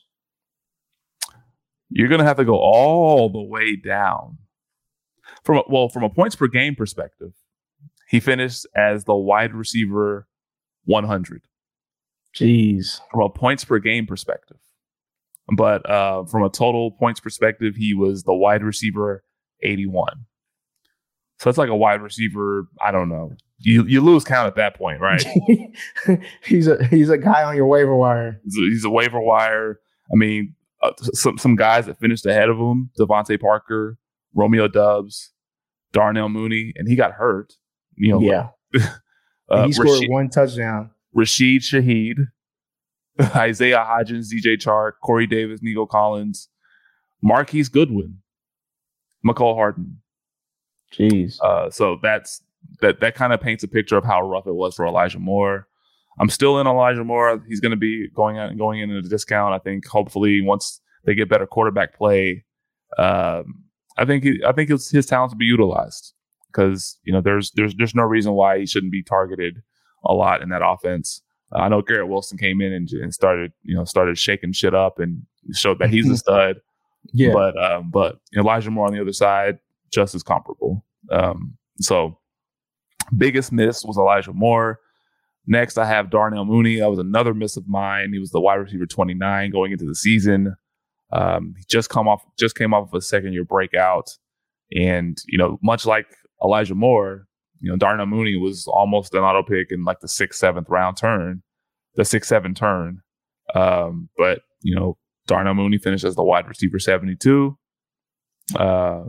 You're gonna have to go all the way down. From a, well, from a points per game perspective, he finished as the wide receiver one hundred. Jeez. From a points per game perspective. But uh, from a total points perspective, he was the wide receiver eighty-one. So that's like a wide receiver, I don't know. You you lose count at that point, right? he's a he's a guy on your waiver wire. He's a, he's a waiver wire. I mean, uh, some some guys that finished ahead of him, Devontae Parker, Romeo Doubs, Darnell Mooney, and he got hurt. You know, yeah. uh, he scored Rashid, one touchdown. Rashid Shaheed, Isaiah Hodgins, D J Chark, Corey Davis, Nico Collins, Marquise Goodwin, McCall Hardman. Jeez. Uh, so that's that. That kind of paints a picture of how rough it was for Elijah Moore. I'm still in Elijah Moore. He's going to be going out and going in at a discount. I think hopefully once they get better quarterback play, um, I think he, I think his, his talents will be utilized. Because you know, there's there's there's no reason why he shouldn't be targeted a lot in that offense. Uh, I know Garrett Wilson came in and, and started you know started shaking shit up and showed that he's a stud. Yeah. But um, but Elijah Moore on the other side, just as comparable. Um, so biggest miss was Elijah Moore. Next, I have Darnell Mooney. That was another miss of mine. He was the wide receiver twenty-nine going into the season. Um, he just come off just came off of a second year breakout, and you know, much like Elijah Moore, you know, Darnell Mooney was almost an auto pick in like the sixth, seventh round turn, the six, seven turn. Um, but, you know, Darnell Mooney finished as the wide receiver seventy-two. Uh,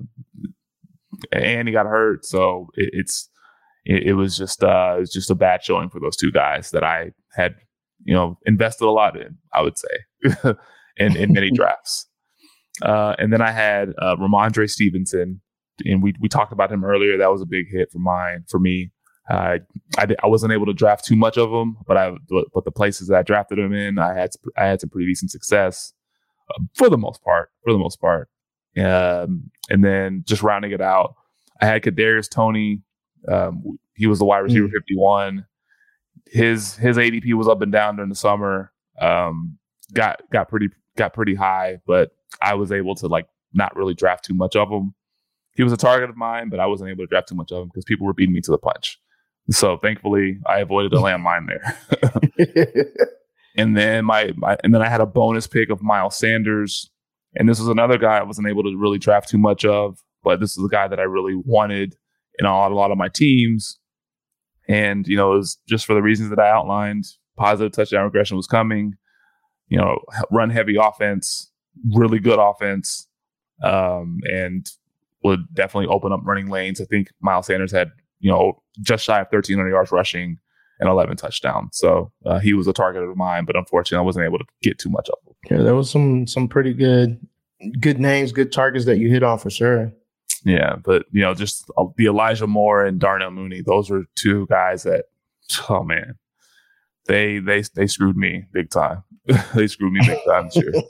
and he got hurt. So it, it's, it, it was just, uh, it was just a bad showing for those two guys that I had, you know, invested a lot in, I would say, in, in many drafts. Uh, and then I had uh, Ramondre Stevenson. And we we talked about him earlier. That was a big hit for mine for me. Uh, I I wasn't able to draft too much of him, but I but the places that I drafted him in, I had I had some pretty decent success uh, for the most part. For the most part, um, and then just rounding it out, I had Kadarius Toney. Um, he was the wide receiver mm. fifty-one. His his A D P was up and down during the summer. Um, got got pretty got pretty high, but I was able to like not really draft too much of him. He was a target of mine, but I wasn't able to draft too much of him because people were beating me to the punch. So thankfully, I avoided a landmine there. and then my, my and then I had a bonus pick of Miles Sanders, and this was another guy I wasn't able to really draft too much of, but this is a guy that I really wanted in a lot, a lot of my teams. And you know, it was just for the reasons that I outlined. Positive touchdown regression was coming. You know, run heavy offense, really good offense, um, and would definitely open up running lanes. I think Miles Sanders had, you know, just shy of thirteen hundred yards rushing and eleven touchdowns. So uh, he was a target of mine, but unfortunately, I wasn't able to get too much of him. Yeah, there was some some pretty good good names, good targets that you hit on for sure. Yeah, but you know, just uh, the Elijah Moore and Darnell Mooney, those were two guys that, oh man, they they they screwed me big time. They screwed me big time this year.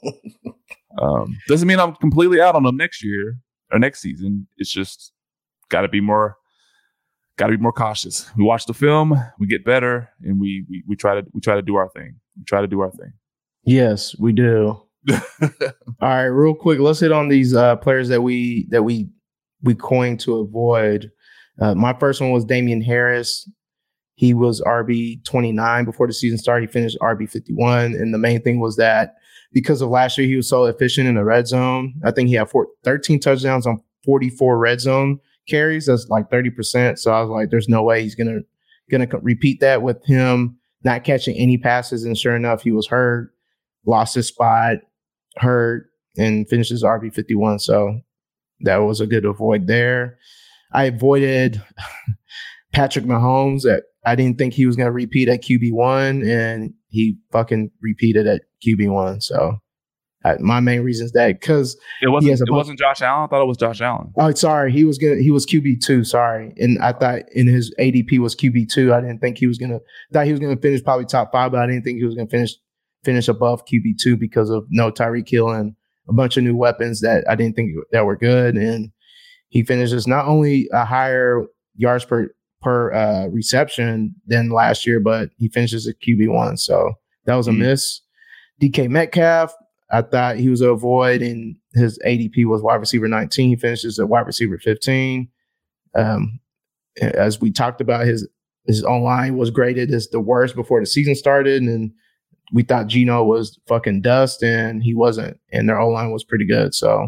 Um, doesn't mean I'm completely out on them next year or next season. It's just got to be more, got to be more cautious. We watch the film, we get better, and we we we try to we try to do our thing. We try to do our thing. Yes, we do. All right, real quick, let's hit on these uh, players that we that we we coined to avoid. Uh, my first one was Damian Harris. He was R B twenty-nine before the season started. He finished R B fifty-one, and the main thing was that because of last year, he was so efficient in the red zone. I think he had four, thirteen touchdowns on forty-four red zone carries. That's like thirty percent. So I was like, "There's no way he's gonna gonna repeat that with him not catching any passes." And sure enough, he was hurt, lost his spot, hurt, and finishes R B fifty-one. So that was a good avoid there. I avoided Patrick Mahomes. At, I didn't think he was going to repeat at Q B one, and he fucking repeated at Q B one. So uh, my main reason is that because it wasn't it wasn't Josh Allen. I thought it was Josh Allen. Oh, sorry, he was gonna he was Q B two. Sorry, and I thought in his A D P was Q B two. I didn't think he was gonna thought he was gonna finish probably top five, but I didn't think he was gonna finish finish above Q B two because of no Tyreek Hill and a bunch of new weapons that I didn't think that were good. And he finishes not only a higher yards per per uh, reception than last year, but he finishes at Q B one. So that was a mm-hmm. miss. D K Metcalf, I thought he was a avoid, and his A D P was wide receiver nineteen. He finishes at wide receiver fifteen. Um, as we talked about, his his O-line was graded as the worst before the season started, and we thought Geno was fucking dust, and he wasn't. And their O-line was pretty good. So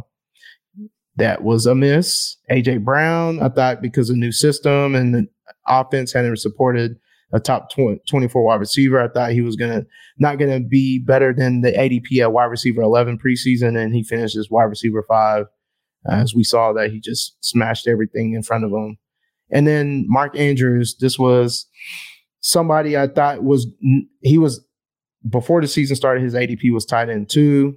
that was a miss. A J Brown, I thought because of new system and the offense hadn't supported a top twenty-four wide receiver, I thought he was gonna not gonna be better than the A D P at wide receiver eleven preseason, and he finished as wide receiver five. As we saw that he just smashed everything in front of him. And then Mark Andrews, this was somebody I thought was he was before the season started. His A D P was tight end two.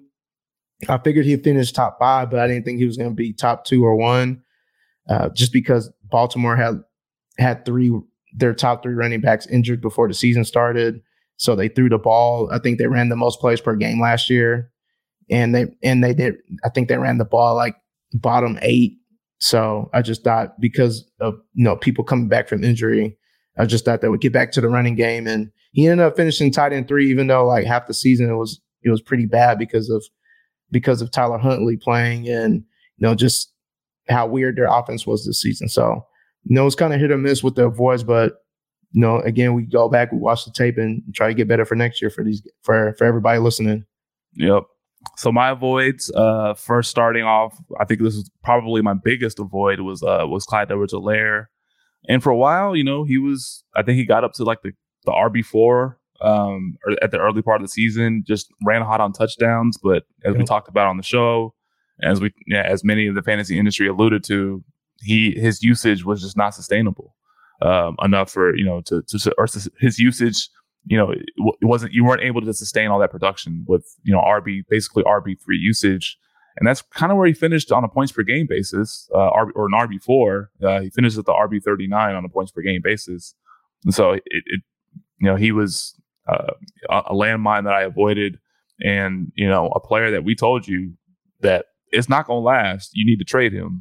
I figured he'd finish top five, but I didn't think he was going to be top two or one, uh, just because Baltimore had had three their top three running backs injured before the season started, so they threw the ball. I think they ran the most plays per game last year, and they and they did. I think they ran the ball like bottom eight. So I just thought because of you know people coming back from injury, I just thought they would get back to the running game, and he ended up finishing tight end three, even though like half the season it was it was pretty bad because of. because of Tyler Huntley playing and, you know, just how weird their offense was this season. So, you know, it's kind of hit or miss with their voice, but, you know, again, we go back, we watch the tape and try to get better for next year for these, for, for everybody listening. Yep. So my avoids, uh, first starting off, I think this was probably my biggest avoid was, uh, was Clyde Edwards-Helaire. And for a while, you know, he was, I think he got up to like the, the R B four. Um, or at the early part of the season, just ran hot on touchdowns. But as yeah. we talked about on the show, as we, yeah, as many of the fantasy industry alluded to, he his usage was just not sustainable um, enough for you know to, to or his usage, you know, it, it wasn't you weren't able to sustain all that production with you know R B basically R B three usage, and that's kind of where he finished on a points per game basis, uh, R B, or an R B four. Uh, he finished at the R B thirty-nine on a points per game basis, and so it, it you know he was. Uh, a landmine that I avoided, and you know, a player that we told you that it's not going to last. You need to trade him.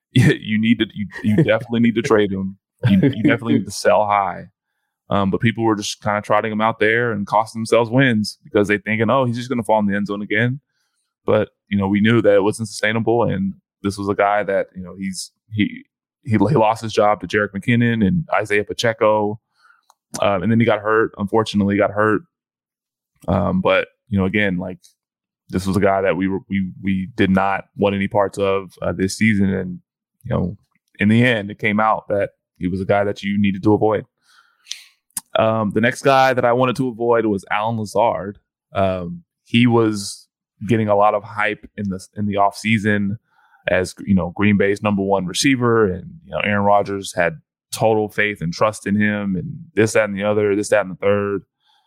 you need to. You, you definitely need to trade him. You, you definitely need to sell high. Um, but people were just kind of trotting him out there and costing themselves wins because they thinking, oh, he's just going to fall in the end zone again. But you know, we knew that it wasn't sustainable, and this was a guy that you know he's he he, he lost his job to Jerick McKinnon and Isaiah Pacheco. Um, and then he got hurt. Unfortunately, he got hurt. Um, but you know, again, like this was a guy that we were we we did not want any parts of uh, this season. And you know, in the end, it came out that he was a guy that you needed to avoid. Um, the next guy that I wanted to avoid was Allen Lazard. Um, he was getting a lot of hype in the in the off season as you know Green Bay's number one receiver, and you know Aaron Rodgers had total faith and trust in him, and this, that, and the other, this, that, and the third.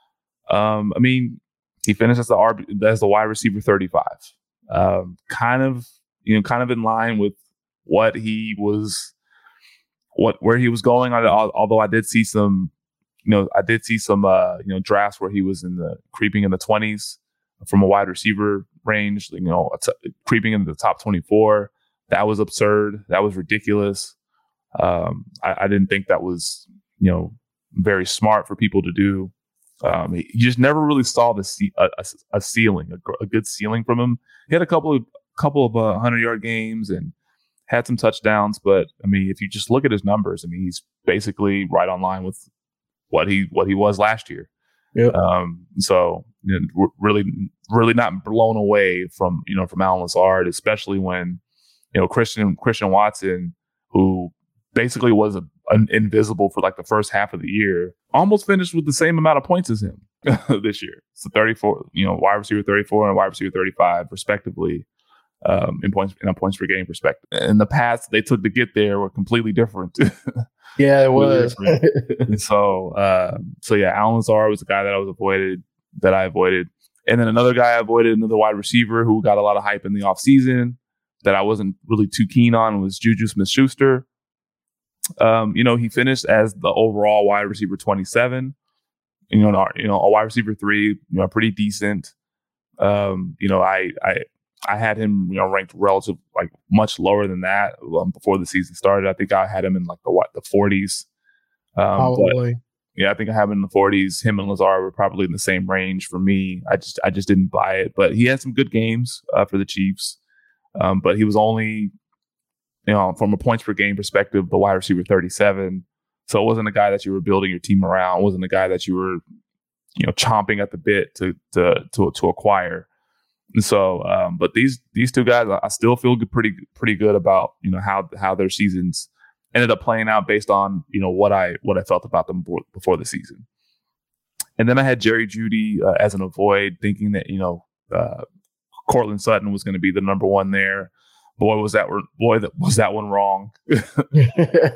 Um, I mean, he finished as the R B, as the wide receiver thirty-five. Um, kind of, you know, kind of in line with what he was, what where he was going. Although I did see some, you know, I did see some, uh, you know, drafts where he was in the creeping in the twenties from a wide receiver range. You know, t- creeping into the top twenty-four. That was absurd. That was ridiculous. Um, I, I didn't think that was, you know, very smart for people to do. Um, he, you just never really saw the ce- a, a, a ceiling, a, a good ceiling from him. He had a couple of couple of uh, hundred yard games and had some touchdowns, but I mean, if you just look at his numbers, I mean, he's basically right on line with what he what he was last year. Yep. Um, so you know, we're really, really not blown away from you know from Allen Lazard, especially when you know Christian Christian Watson, who basically was a, an invisible for like the first half of the year, almost finished with the same amount of points as him this year. So thirty-four, you know, wide receiver thirty-four and wide receiver thirty-five, respectively, um, in points in a points per game perspective. And the paths they took to get there were completely different. Yeah, it was. And so, uh, so yeah, Allen Lazard was the guy that I was avoided, that I avoided. And then another guy I avoided, another wide receiver who got a lot of hype in the offseason that I wasn't really too keen on, was Juju Smith-Schuster. Um, you know, he finished as the overall wide receiver twenty-seven. You know, you know, a wide receiver three, you know, pretty decent. Um, you know, I, I, I had him, you know, ranked relative like much lower than that um, before the season started. I think I had him in like the what the forties. Um, Probably. But, yeah, I think I have him in the forties. Him and Lazard were probably in the same range for me. I just, I just didn't buy it. But he had some good games uh, for the Chiefs. Um, but he was only, you know, from a points per game perspective, the wide receiver thirty-seven. So it wasn't a guy that you were building your team around. It wasn't a guy that you were, you know, chomping at the bit to to to, to acquire. And so, um, but these these two guys, I still feel good, pretty pretty good about you know how how their seasons ended up playing out based on you know what I what I felt about them before, before the season. And then I had Jerry Jeudy uh, as an avoid, thinking that you know uh, Cortland Sutton was going to be the number one there. Boy, was that boy that was that one wrong. and,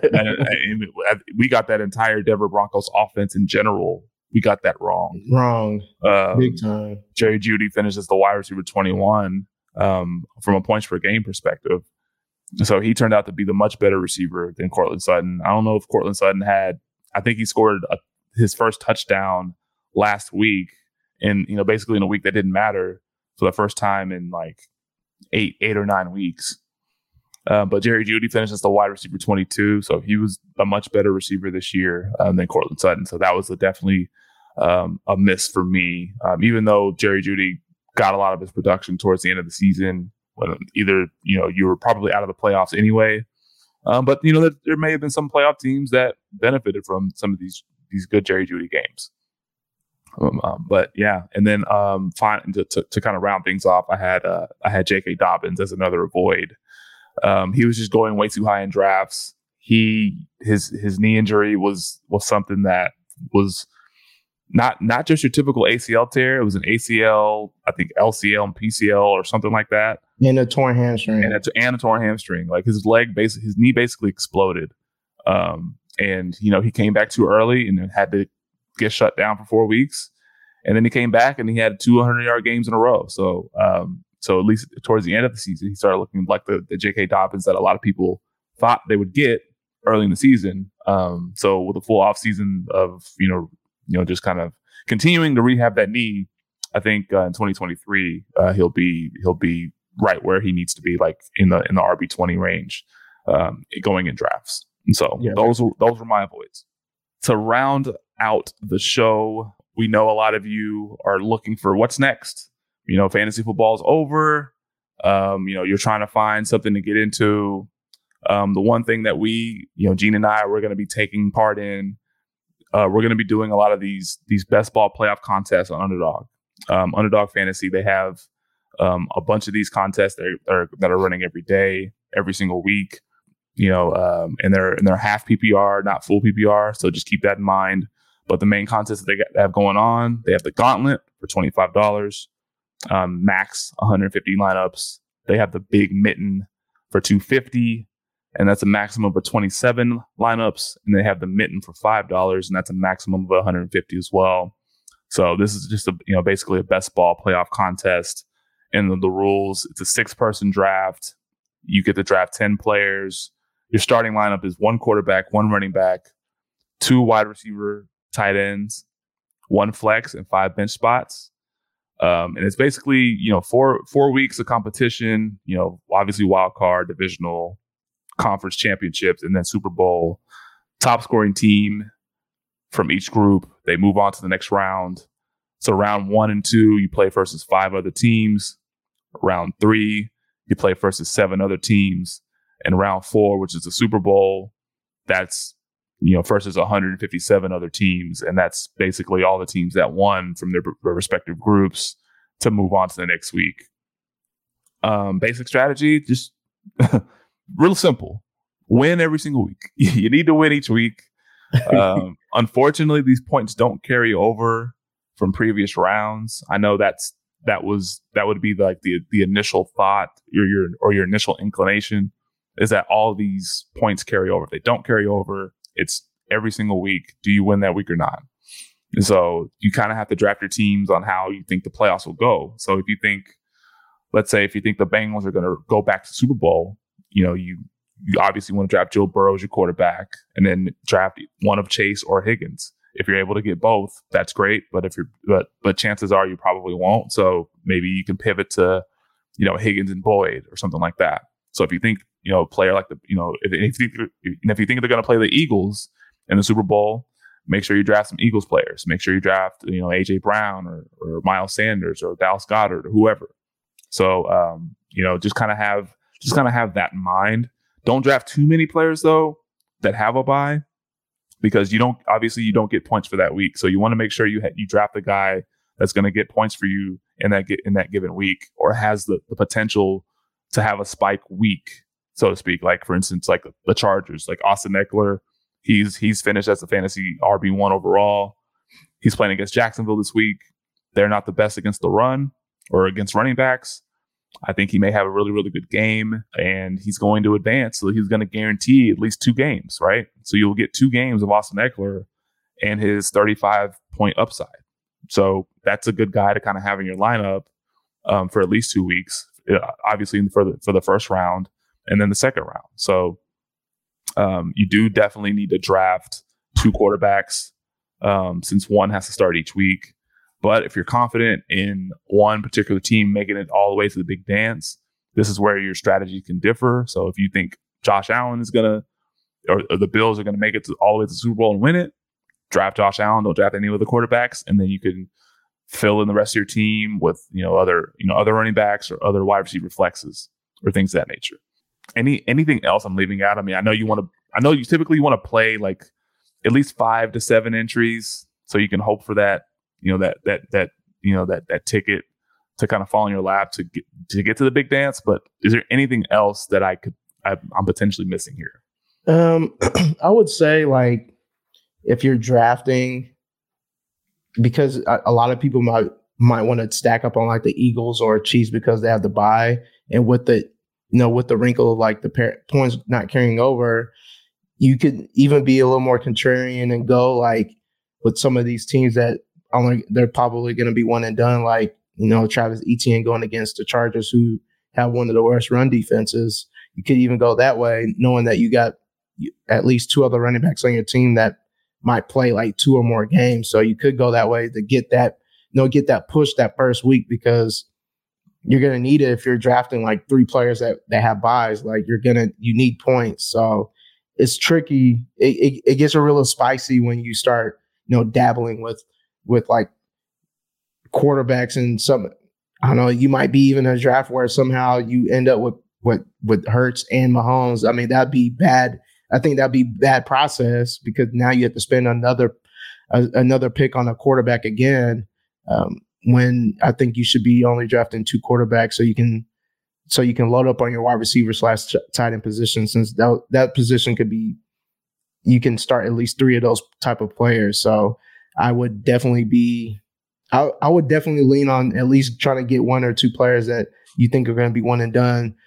and we got that entire Denver Broncos offense in general. We got that wrong. Wrong. Um, Big time. Jerry Jeudy finished as the wide receiver twenty-one um, from a points per game perspective. So he turned out to be the much better receiver than Cortland Sutton. I don't know if Cortland Sutton had, I think he scored a, his first touchdown last week, and you know, basically in a week that didn't matter for the first time in like eight, eight or nine weeks. Uh, but Jerry Jeudy finished as the wide receiver twenty-two, so he was a much better receiver this year um, than Cortland Sutton. So that was a, definitely um, a miss for me. Um, even though Jerry Jeudy got a lot of his production towards the end of the season, when either you know you were probably out of the playoffs anyway, um, but you know there, there may have been some playoff teams that benefited from some of these these good Jerry Jeudy games. Um, um, but yeah, and then um, fine, to, to, to kind of round things off, I had uh, I had J K. Dobbins as another avoid. Um, he was just going way too high in drafts. He his his knee injury was was something that was not not just your typical A C L tear. It was an A C L, I think L C L and P C L or something like that, and a torn hamstring, and a, and a torn hamstring. Like his leg, basically, his knee basically exploded. Um, and you know he came back too early and had to get shut down for four weeks, and then he came back and he had two hundred yard games in a row. So, um, so at least towards the end of the season, he started looking like the, the J K. Dobbins that a lot of people thought they would get early in the season. Um, so with a full off season of you know, you know, just kind of continuing to rehab that knee, I think uh, in twenty twenty-three uh, he'll be he'll be right where he needs to be, like in the in the R B twenty range, um, going in drafts. And so yeah. those were, those were my avoids. To round out the show, we know a lot of you are looking for what's next. You know, fantasy football is over. Um, you know, you're trying to find something to get into. Um, the one thing that we, you know, Gene and I, we're going to be taking part in. Uh, we're going to be doing a lot of these these best ball playoff contests on Underdog. Um, Underdog Fantasy, they have um, a bunch of these contests that are, that are running every day, every single week. You know, um, and they're and they're half P P R, not full P P R. So just keep that in mind. But the main contests that they, got, they have going on, they have the Gauntlet for twenty-five dollars, um, max one hundred fifty lineups. They have the Big Mitten for two hundred fifty dollars. and that's a maximum of twenty-seven lineups. And they have the mitten for five dollars, and that's a maximum of one hundred fifty as well. So this is just a you know basically a best ball playoff contest. And the, the rules, it's a six-person draft. You get to draft ten players. Your starting lineup is one quarterback, one running back, two wide receiver, tight ends, one flex, and five bench spots. Um, and it's basically, you know, four four weeks of competition, you know, obviously wild card, divisional, conference championships, and then Super Bowl. Top scoring team from each group, they move on to the next round. So round one and two, you play versus five other teams. Round three, you play versus seven other teams. And round four, which is the Super Bowl, that's, you know, versus one hundred fifty-seven other teams. And that's basically all the teams that won from their, their respective groups to move on to the next week. Um, basic strategy, just real simple. Win every single week. You need to win each week. Um, unfortunately, these points don't carry over from previous rounds. I know that's that was that would be like the the initial thought, your your or your initial inclination is that all these points carry over. If they don't carry over, it's every single week. Do you win that week or not? And so you kind of have to draft your teams on how you think the playoffs will go. So if you think, let's say, if you think the Bengals are going to go back to Super Bowl, you know, you you obviously want to draft Joe Burrow as your quarterback, and then draft one of Chase or Higgins. If you're able to get both, that's great. But if you're, but but chances are you probably won't. So maybe you can pivot to, you know, Higgins and Boyd or something like that. So if you think, you know, a player like the, you know, if, if you think, if you think they're going to play the Eagles in the Super Bowl, make sure you draft some Eagles players. Make sure you draft, you know, A J Brown or, or Miles Sanders or Dallas Goedert or whoever. So, um, you know, just kind of have, just kind of have that in mind. Don't draft too many players though that have a bye, because you don't, obviously you don't get points for that week. So you want to make sure you ha- you draft the guy that's going to get points for you in that get, in that given week, or has the, the potential to have a spike week, so to speak. Like for instance, like the Chargers, like Austin Eckler, he's he's finished as a fantasy R B one overall. He's playing against Jacksonville this week. They're not the best against the run or against running backs. I think he may have a really, really good game, and he's going to advance. So he's going to guarantee at least two games, right? So you'll get two games of Austin Eckler and his thirty-five point upside. So that's a good guy to kind of have in your lineup um, for at least two weeks, uh, obviously for the, for the first round and then the second round. So um, you do definitely need to draft two quarterbacks um, since one has to start each week. But if you're confident in one particular team making it all the way to the big dance, this is where your strategy can differ. So if you think Josh Allen is going to, or, or the Bills are going to make it to all the way to the Super Bowl and win it, draft Josh Allen. Don't draft any of the quarterbacks, and then you can fill in the rest of your team with, you know, other, you know, other running backs or other wide receiver flexes or things of that nature. Any anything else I'm leaving out? I mean, I know you want to. I know you typically want to play like at least five to seven entries, so you can hope for that. You know, that, that, that, you know, that, that ticket to kind of fall in your lap to get, to get to the big dance. But is there anything else that I could, I, I'm potentially missing here? Um, I would say like, if you're drafting, because a, a lot of people might, might want to stack up on like the Eagles or Chiefs because they have the bye, and with the, you know, with the wrinkle of like the par- points not carrying over, you could even be a little more contrarian and go like with some of these teams that, Only, they're probably going to be one and done, like, you know, Travis Etienne going against the Chargers, who have one of the worst run defenses. You could even go that way, knowing that you got at least two other running backs on your team that might play like two or more games. So you could go that way to get that, you know, get that push that first week, because you're going to need it if you're drafting like three players that, that have buys. Like you're going to, you need points. So it's tricky. It, it, it gets a little spicy when you start, you know, dabbling with, with like quarterbacks and some, I don't know, you might be even a draft where somehow you end up with, with, with Hurts and Mahomes. I mean, that'd be bad. I think that'd be bad process, because now you have to spend another, uh, another pick on a quarterback again. Um, when I think you should be only drafting two quarterbacks so you can, so you can load up on your wide receiver slash tight end position, since that, that position could be, you can start at least three of those type of players. So I would definitely be, I, I would definitely lean on at least trying to get one or two players that you think are going to be one and done,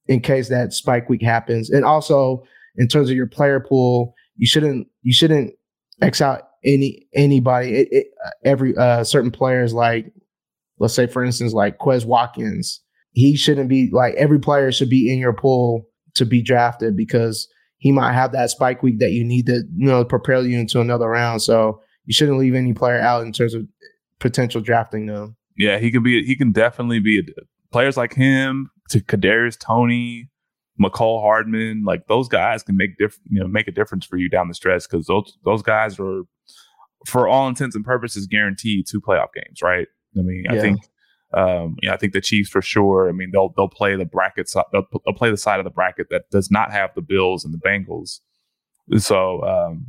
in case that spike week happens. And also in terms of your player pool, you shouldn't you shouldn't X out any anybody. It, it, every uh, certain players, like let's say for instance, like Quez Watkins, he shouldn't be like every player should be in your pool to be drafted because he might have that spike week that you need to, you know, propel you into another round. So you shouldn't leave any player out in terms of potential drafting them. Yeah, he can be. He can definitely be. A, players like him, to Kadarius Toney, McCole Hardman, like those guys can make diff, you know, make a difference for you down the stretch because those those guys are, for all intents and purposes, guaranteed two playoff games, right? I mean, yeah. I think, um, yeah, I think the Chiefs for sure. I mean, they'll they'll play the bracket. They'll, they'll play the side of the bracket that does not have the Bills and the Bengals. So, um,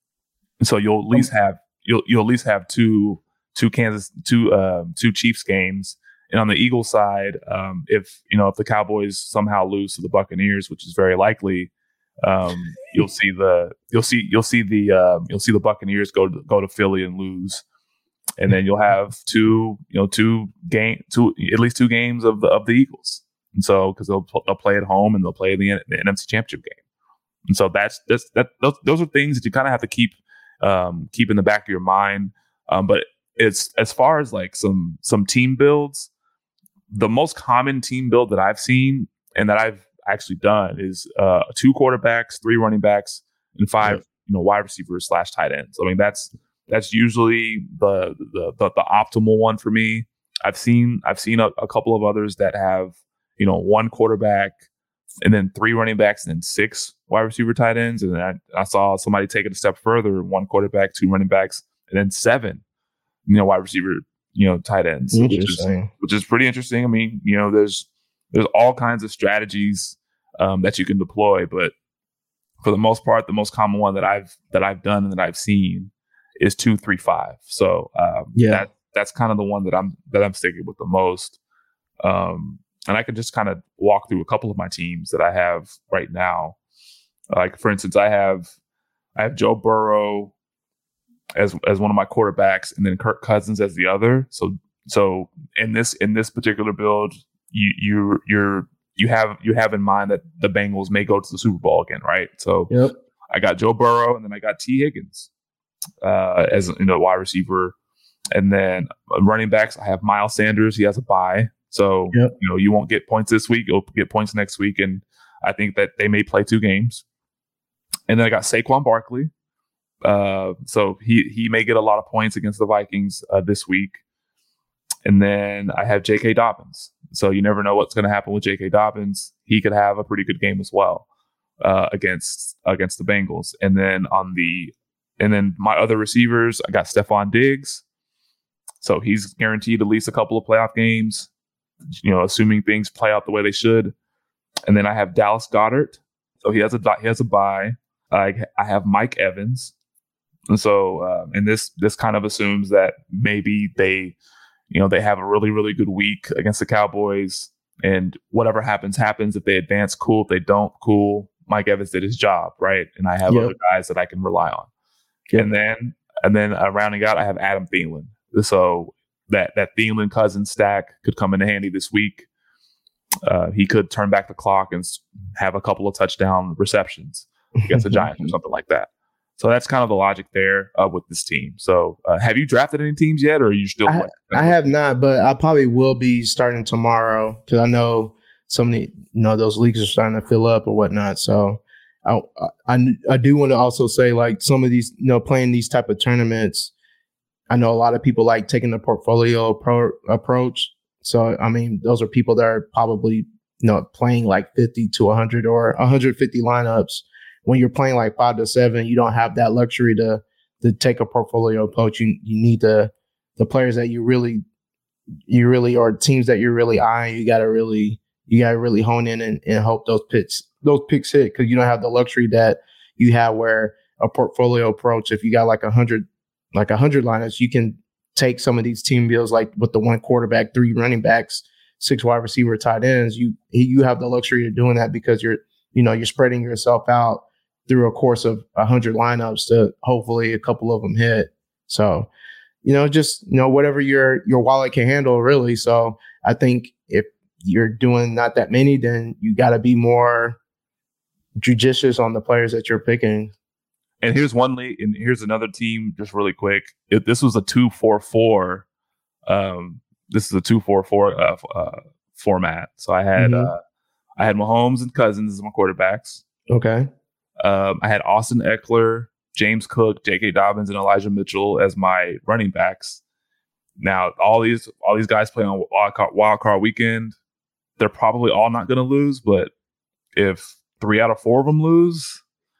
so you'll at least have you'll you'll at least have two two Kansas two um, two Chiefs games. And on the Eagles side, um, if you know if the Cowboys somehow lose to the Buccaneers, which is very likely, um, you'll see the you'll see you'll see the uh, you'll see the Buccaneers go to, go to Philly and lose, and then you'll have two you know two game two at least two games of the of the Eagles, and so because they'll they'll play at home and they'll play the, the N F C Championship game, and so that's that's that those, those are things that you kind of have to keep um, keep in the back of your mind, um, but it's as far as like some some team builds. The most common team build that I've seen and that I've actually done is uh, two quarterbacks, three running backs, and five, yeah. you know, wide receivers slash tight ends. I mean, that's that's usually the the the, the optimal one for me. I've seen I've seen a, a couple of others that have, you know, one quarterback and then three running backs and then six wide receiver tight ends. And then I, I saw somebody take it a step further: one quarterback, two running backs, and then seven, you know, wide receiver. You know, tight ends, which is, which is pretty interesting. I mean, you know, there's there's all kinds of strategies um, that you can deploy, but for the most part, the most common one that I've that I've done and that I've seen is two, three, five. So um, yeah, that that's kind of the one that I'm that I'm sticking with the most. Um, and I can just kind of walk through a couple of my teams that I have right now. Like for instance, I have I have Joe Burrow as as one of my quarterbacks, and then Kirk Cousins as the other. So so in this in this particular build, you you you're you have you have in mind that the Bengals may go to the Super Bowl again, right? So yep. I got Joe Burrow, and then I got T Higgins uh, as you know wide receiver, and then running backs. I have Miles Sanders. He has a bye, so yep. you know you won't get points this week. You'll get points next week, and I think that they may play two games. And then I got Saquon Barkley. Uh, so he he may get a lot of points against the Vikings uh, this week. And then I have J K. Dobbins. So you never know what's going to happen with J K. Dobbins. He could have a pretty good game as well uh, against against the Bengals. And then on the and then my other receivers, I got Stephon Diggs. So he's guaranteed at least a couple of playoff games, you know, assuming things play out the way they should. And then I have Dallas Goedert. So he has a he has a bye. I I have Mike Evans. And so, uh, and this this kind of assumes that maybe they, you know, they have a really, really good week against the Cowboys, and whatever happens, happens. If they advance, cool. If they don't, cool. Mike Evans did his job, right? And I have yep. other guys that I can rely on. Yep. And then, and then uh, rounding out, I have Adam Thielen. So that that Thielen Cousins stack could come in handy this week. Uh, he could turn back the clock and have a couple of touchdown receptions against the Giants or something like that. So that's kind of the logic there uh, with this team. So uh, have you drafted any teams yet, or are you still? I, I have not, but I probably will be starting tomorrow because I know some of the, you know, those leagues are starting to fill up or whatnot. So I, I, I do want to also say, like, some of these, you know, playing these type of tournaments, I know a lot of people like taking the portfolio pro- approach. So, I mean, those are people that are probably, you know, playing like fifty to one hundred or one hundred fifty lineups. When you're playing like five to seven, you don't have that luxury to to take a portfolio approach. You you need the the players that you really you really or teams that you're really eyeing. You gotta really you gotta really hone in and, and hope those picks those picks hit, because you don't have the luxury that you have where a portfolio approach. If you got like a hundred like a hundred lineups, you can take some of these team builds like with the one quarterback, three running backs, six wide receiver, tight ends. You you have the luxury of doing that because you're you know you're spreading yourself out through a course of one hundred lineups to hopefully a couple of them hit. So, you know, just, you know, whatever your your wallet can handle, really. So I think if you're doing not that many, then you got to be more judicious on the players that you're picking. And here's one league, and here's another team. Just really quick, if this was a two four four, um, this is a two four four uh, uh, format. So I had mm-hmm. uh, I had Mahomes and Cousins as my quarterbacks. Okay. Um, I had Austin Eckler, James Cook, J K. Dobbins, and Elijah Mitchell as my running backs. Now, all these all these guys play on wild card, wild card weekend. They're probably all not going to lose, but if three out of four of them lose.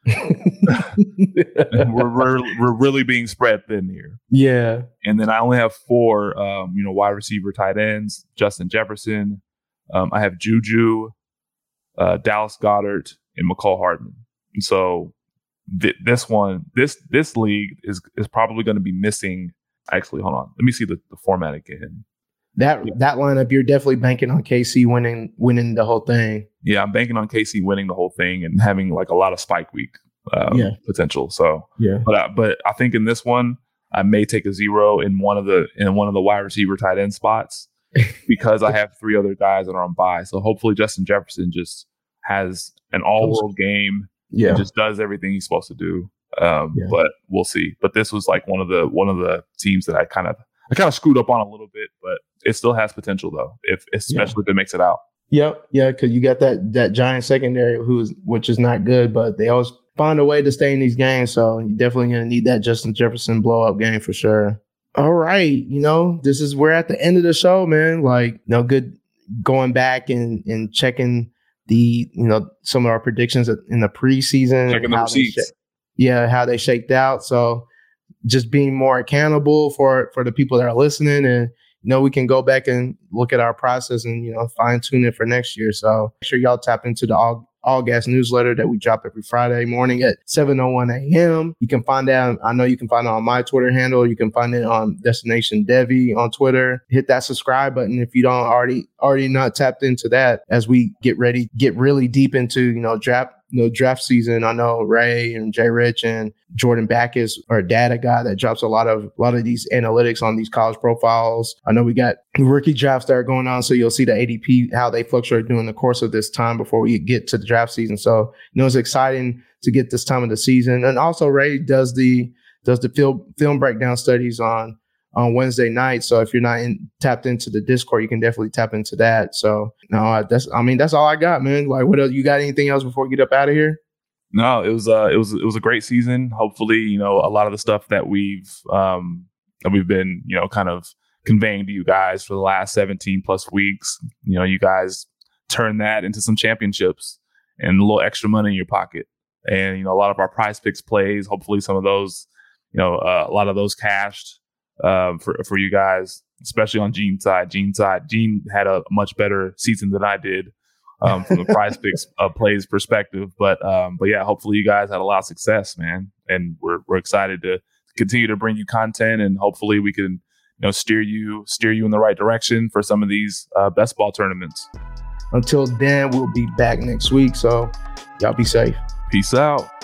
we're, we're we're really being spread thin here. Yeah. And then I only have four um, you know, wide receiver tight ends, Justin Jefferson. Um, I have Juju, uh, Dallas Goedert, and McCall Hardman. And so th- this one, this this league is is probably going to be missing. Actually, hold on. Let me see the, the format again. That that lineup, you're definitely banking on K C winning winning the whole thing. Yeah, I'm banking on K C winning the whole thing and having like a lot of spike week um, yeah. potential. So yeah, but I, but I think in this one I may take a zero in one of the in one of the wide receiver tight end spots because I have three other guys that are on bye. So hopefully Justin Jefferson just has an all world game. Yeah, and just does everything he's supposed to do. Um, yeah. But we'll see. But this was like one of the one of the teams that I kind of I kind of screwed up on a little bit, but it still has potential though, if especially yeah. if it makes it out. Yep, yeah, because you got that that giant secondary who is which is not good, but they always find a way to stay in these games. So you're definitely gonna need that Justin Jefferson blow up game for sure. All right, you know, this is we're at the end of the show, man. Like, you know, good going back and and checking the you know some of our predictions in the preseason, checking the receipts. Sh- yeah, how they shaked out. So just being more accountable for for the people that are listening, and you know, we can go back and look at our process and, you know, fine tune it for next year. So make sure y'all tap into the All, All Gas newsletter that we drop every Friday morning at seven oh one a.m. You can find that. I know you can find it on my Twitter handle. You can find it on Destination Devy on Twitter. Hit that subscribe button if you don't already already not tapped into that as we get ready, get really deep into, you know, draft, you know, draft season. I know Ray and Jay Rich and Jordan Backus are a data guy that drops a lot of a lot of these analytics on these college profiles. I know we got rookie drafts that are going on, so you'll see the A D P, how they fluctuate during the course of this time before we get to the draft season. So, you know, it's exciting to get this time of the season. And also Ray does the does the film film breakdown studies on on Wednesday night. So if you're not in, tapped into the Discord, you can definitely tap into that. So no, that's I mean that's all I got, man. Like, what else? You got anything else before we get up out of here? No, it was uh it was it was a great season. Hopefully, you know, a lot of the stuff that we've um that we've been, you know, kind of conveying to you guys for the last seventeen plus weeks, you know, you guys turn that into some championships and a little extra money in your pocket. And, you know, a lot of our Prize Picks plays, hopefully some of those, you know, uh, a lot of those cashed um, for, for you guys, especially on Gene's side. Gene's side, Gene had a much better season than I did um, from the Prize Picks uh, plays perspective. But, um, but yeah, hopefully you guys had a lot of success, man. And we're, we're excited to continue to bring you content, and hopefully we can, you know, steer you, steer you in the right direction for some of these uh, best ball tournaments. Until then, we'll be back next week. So y'all be safe. Peace out.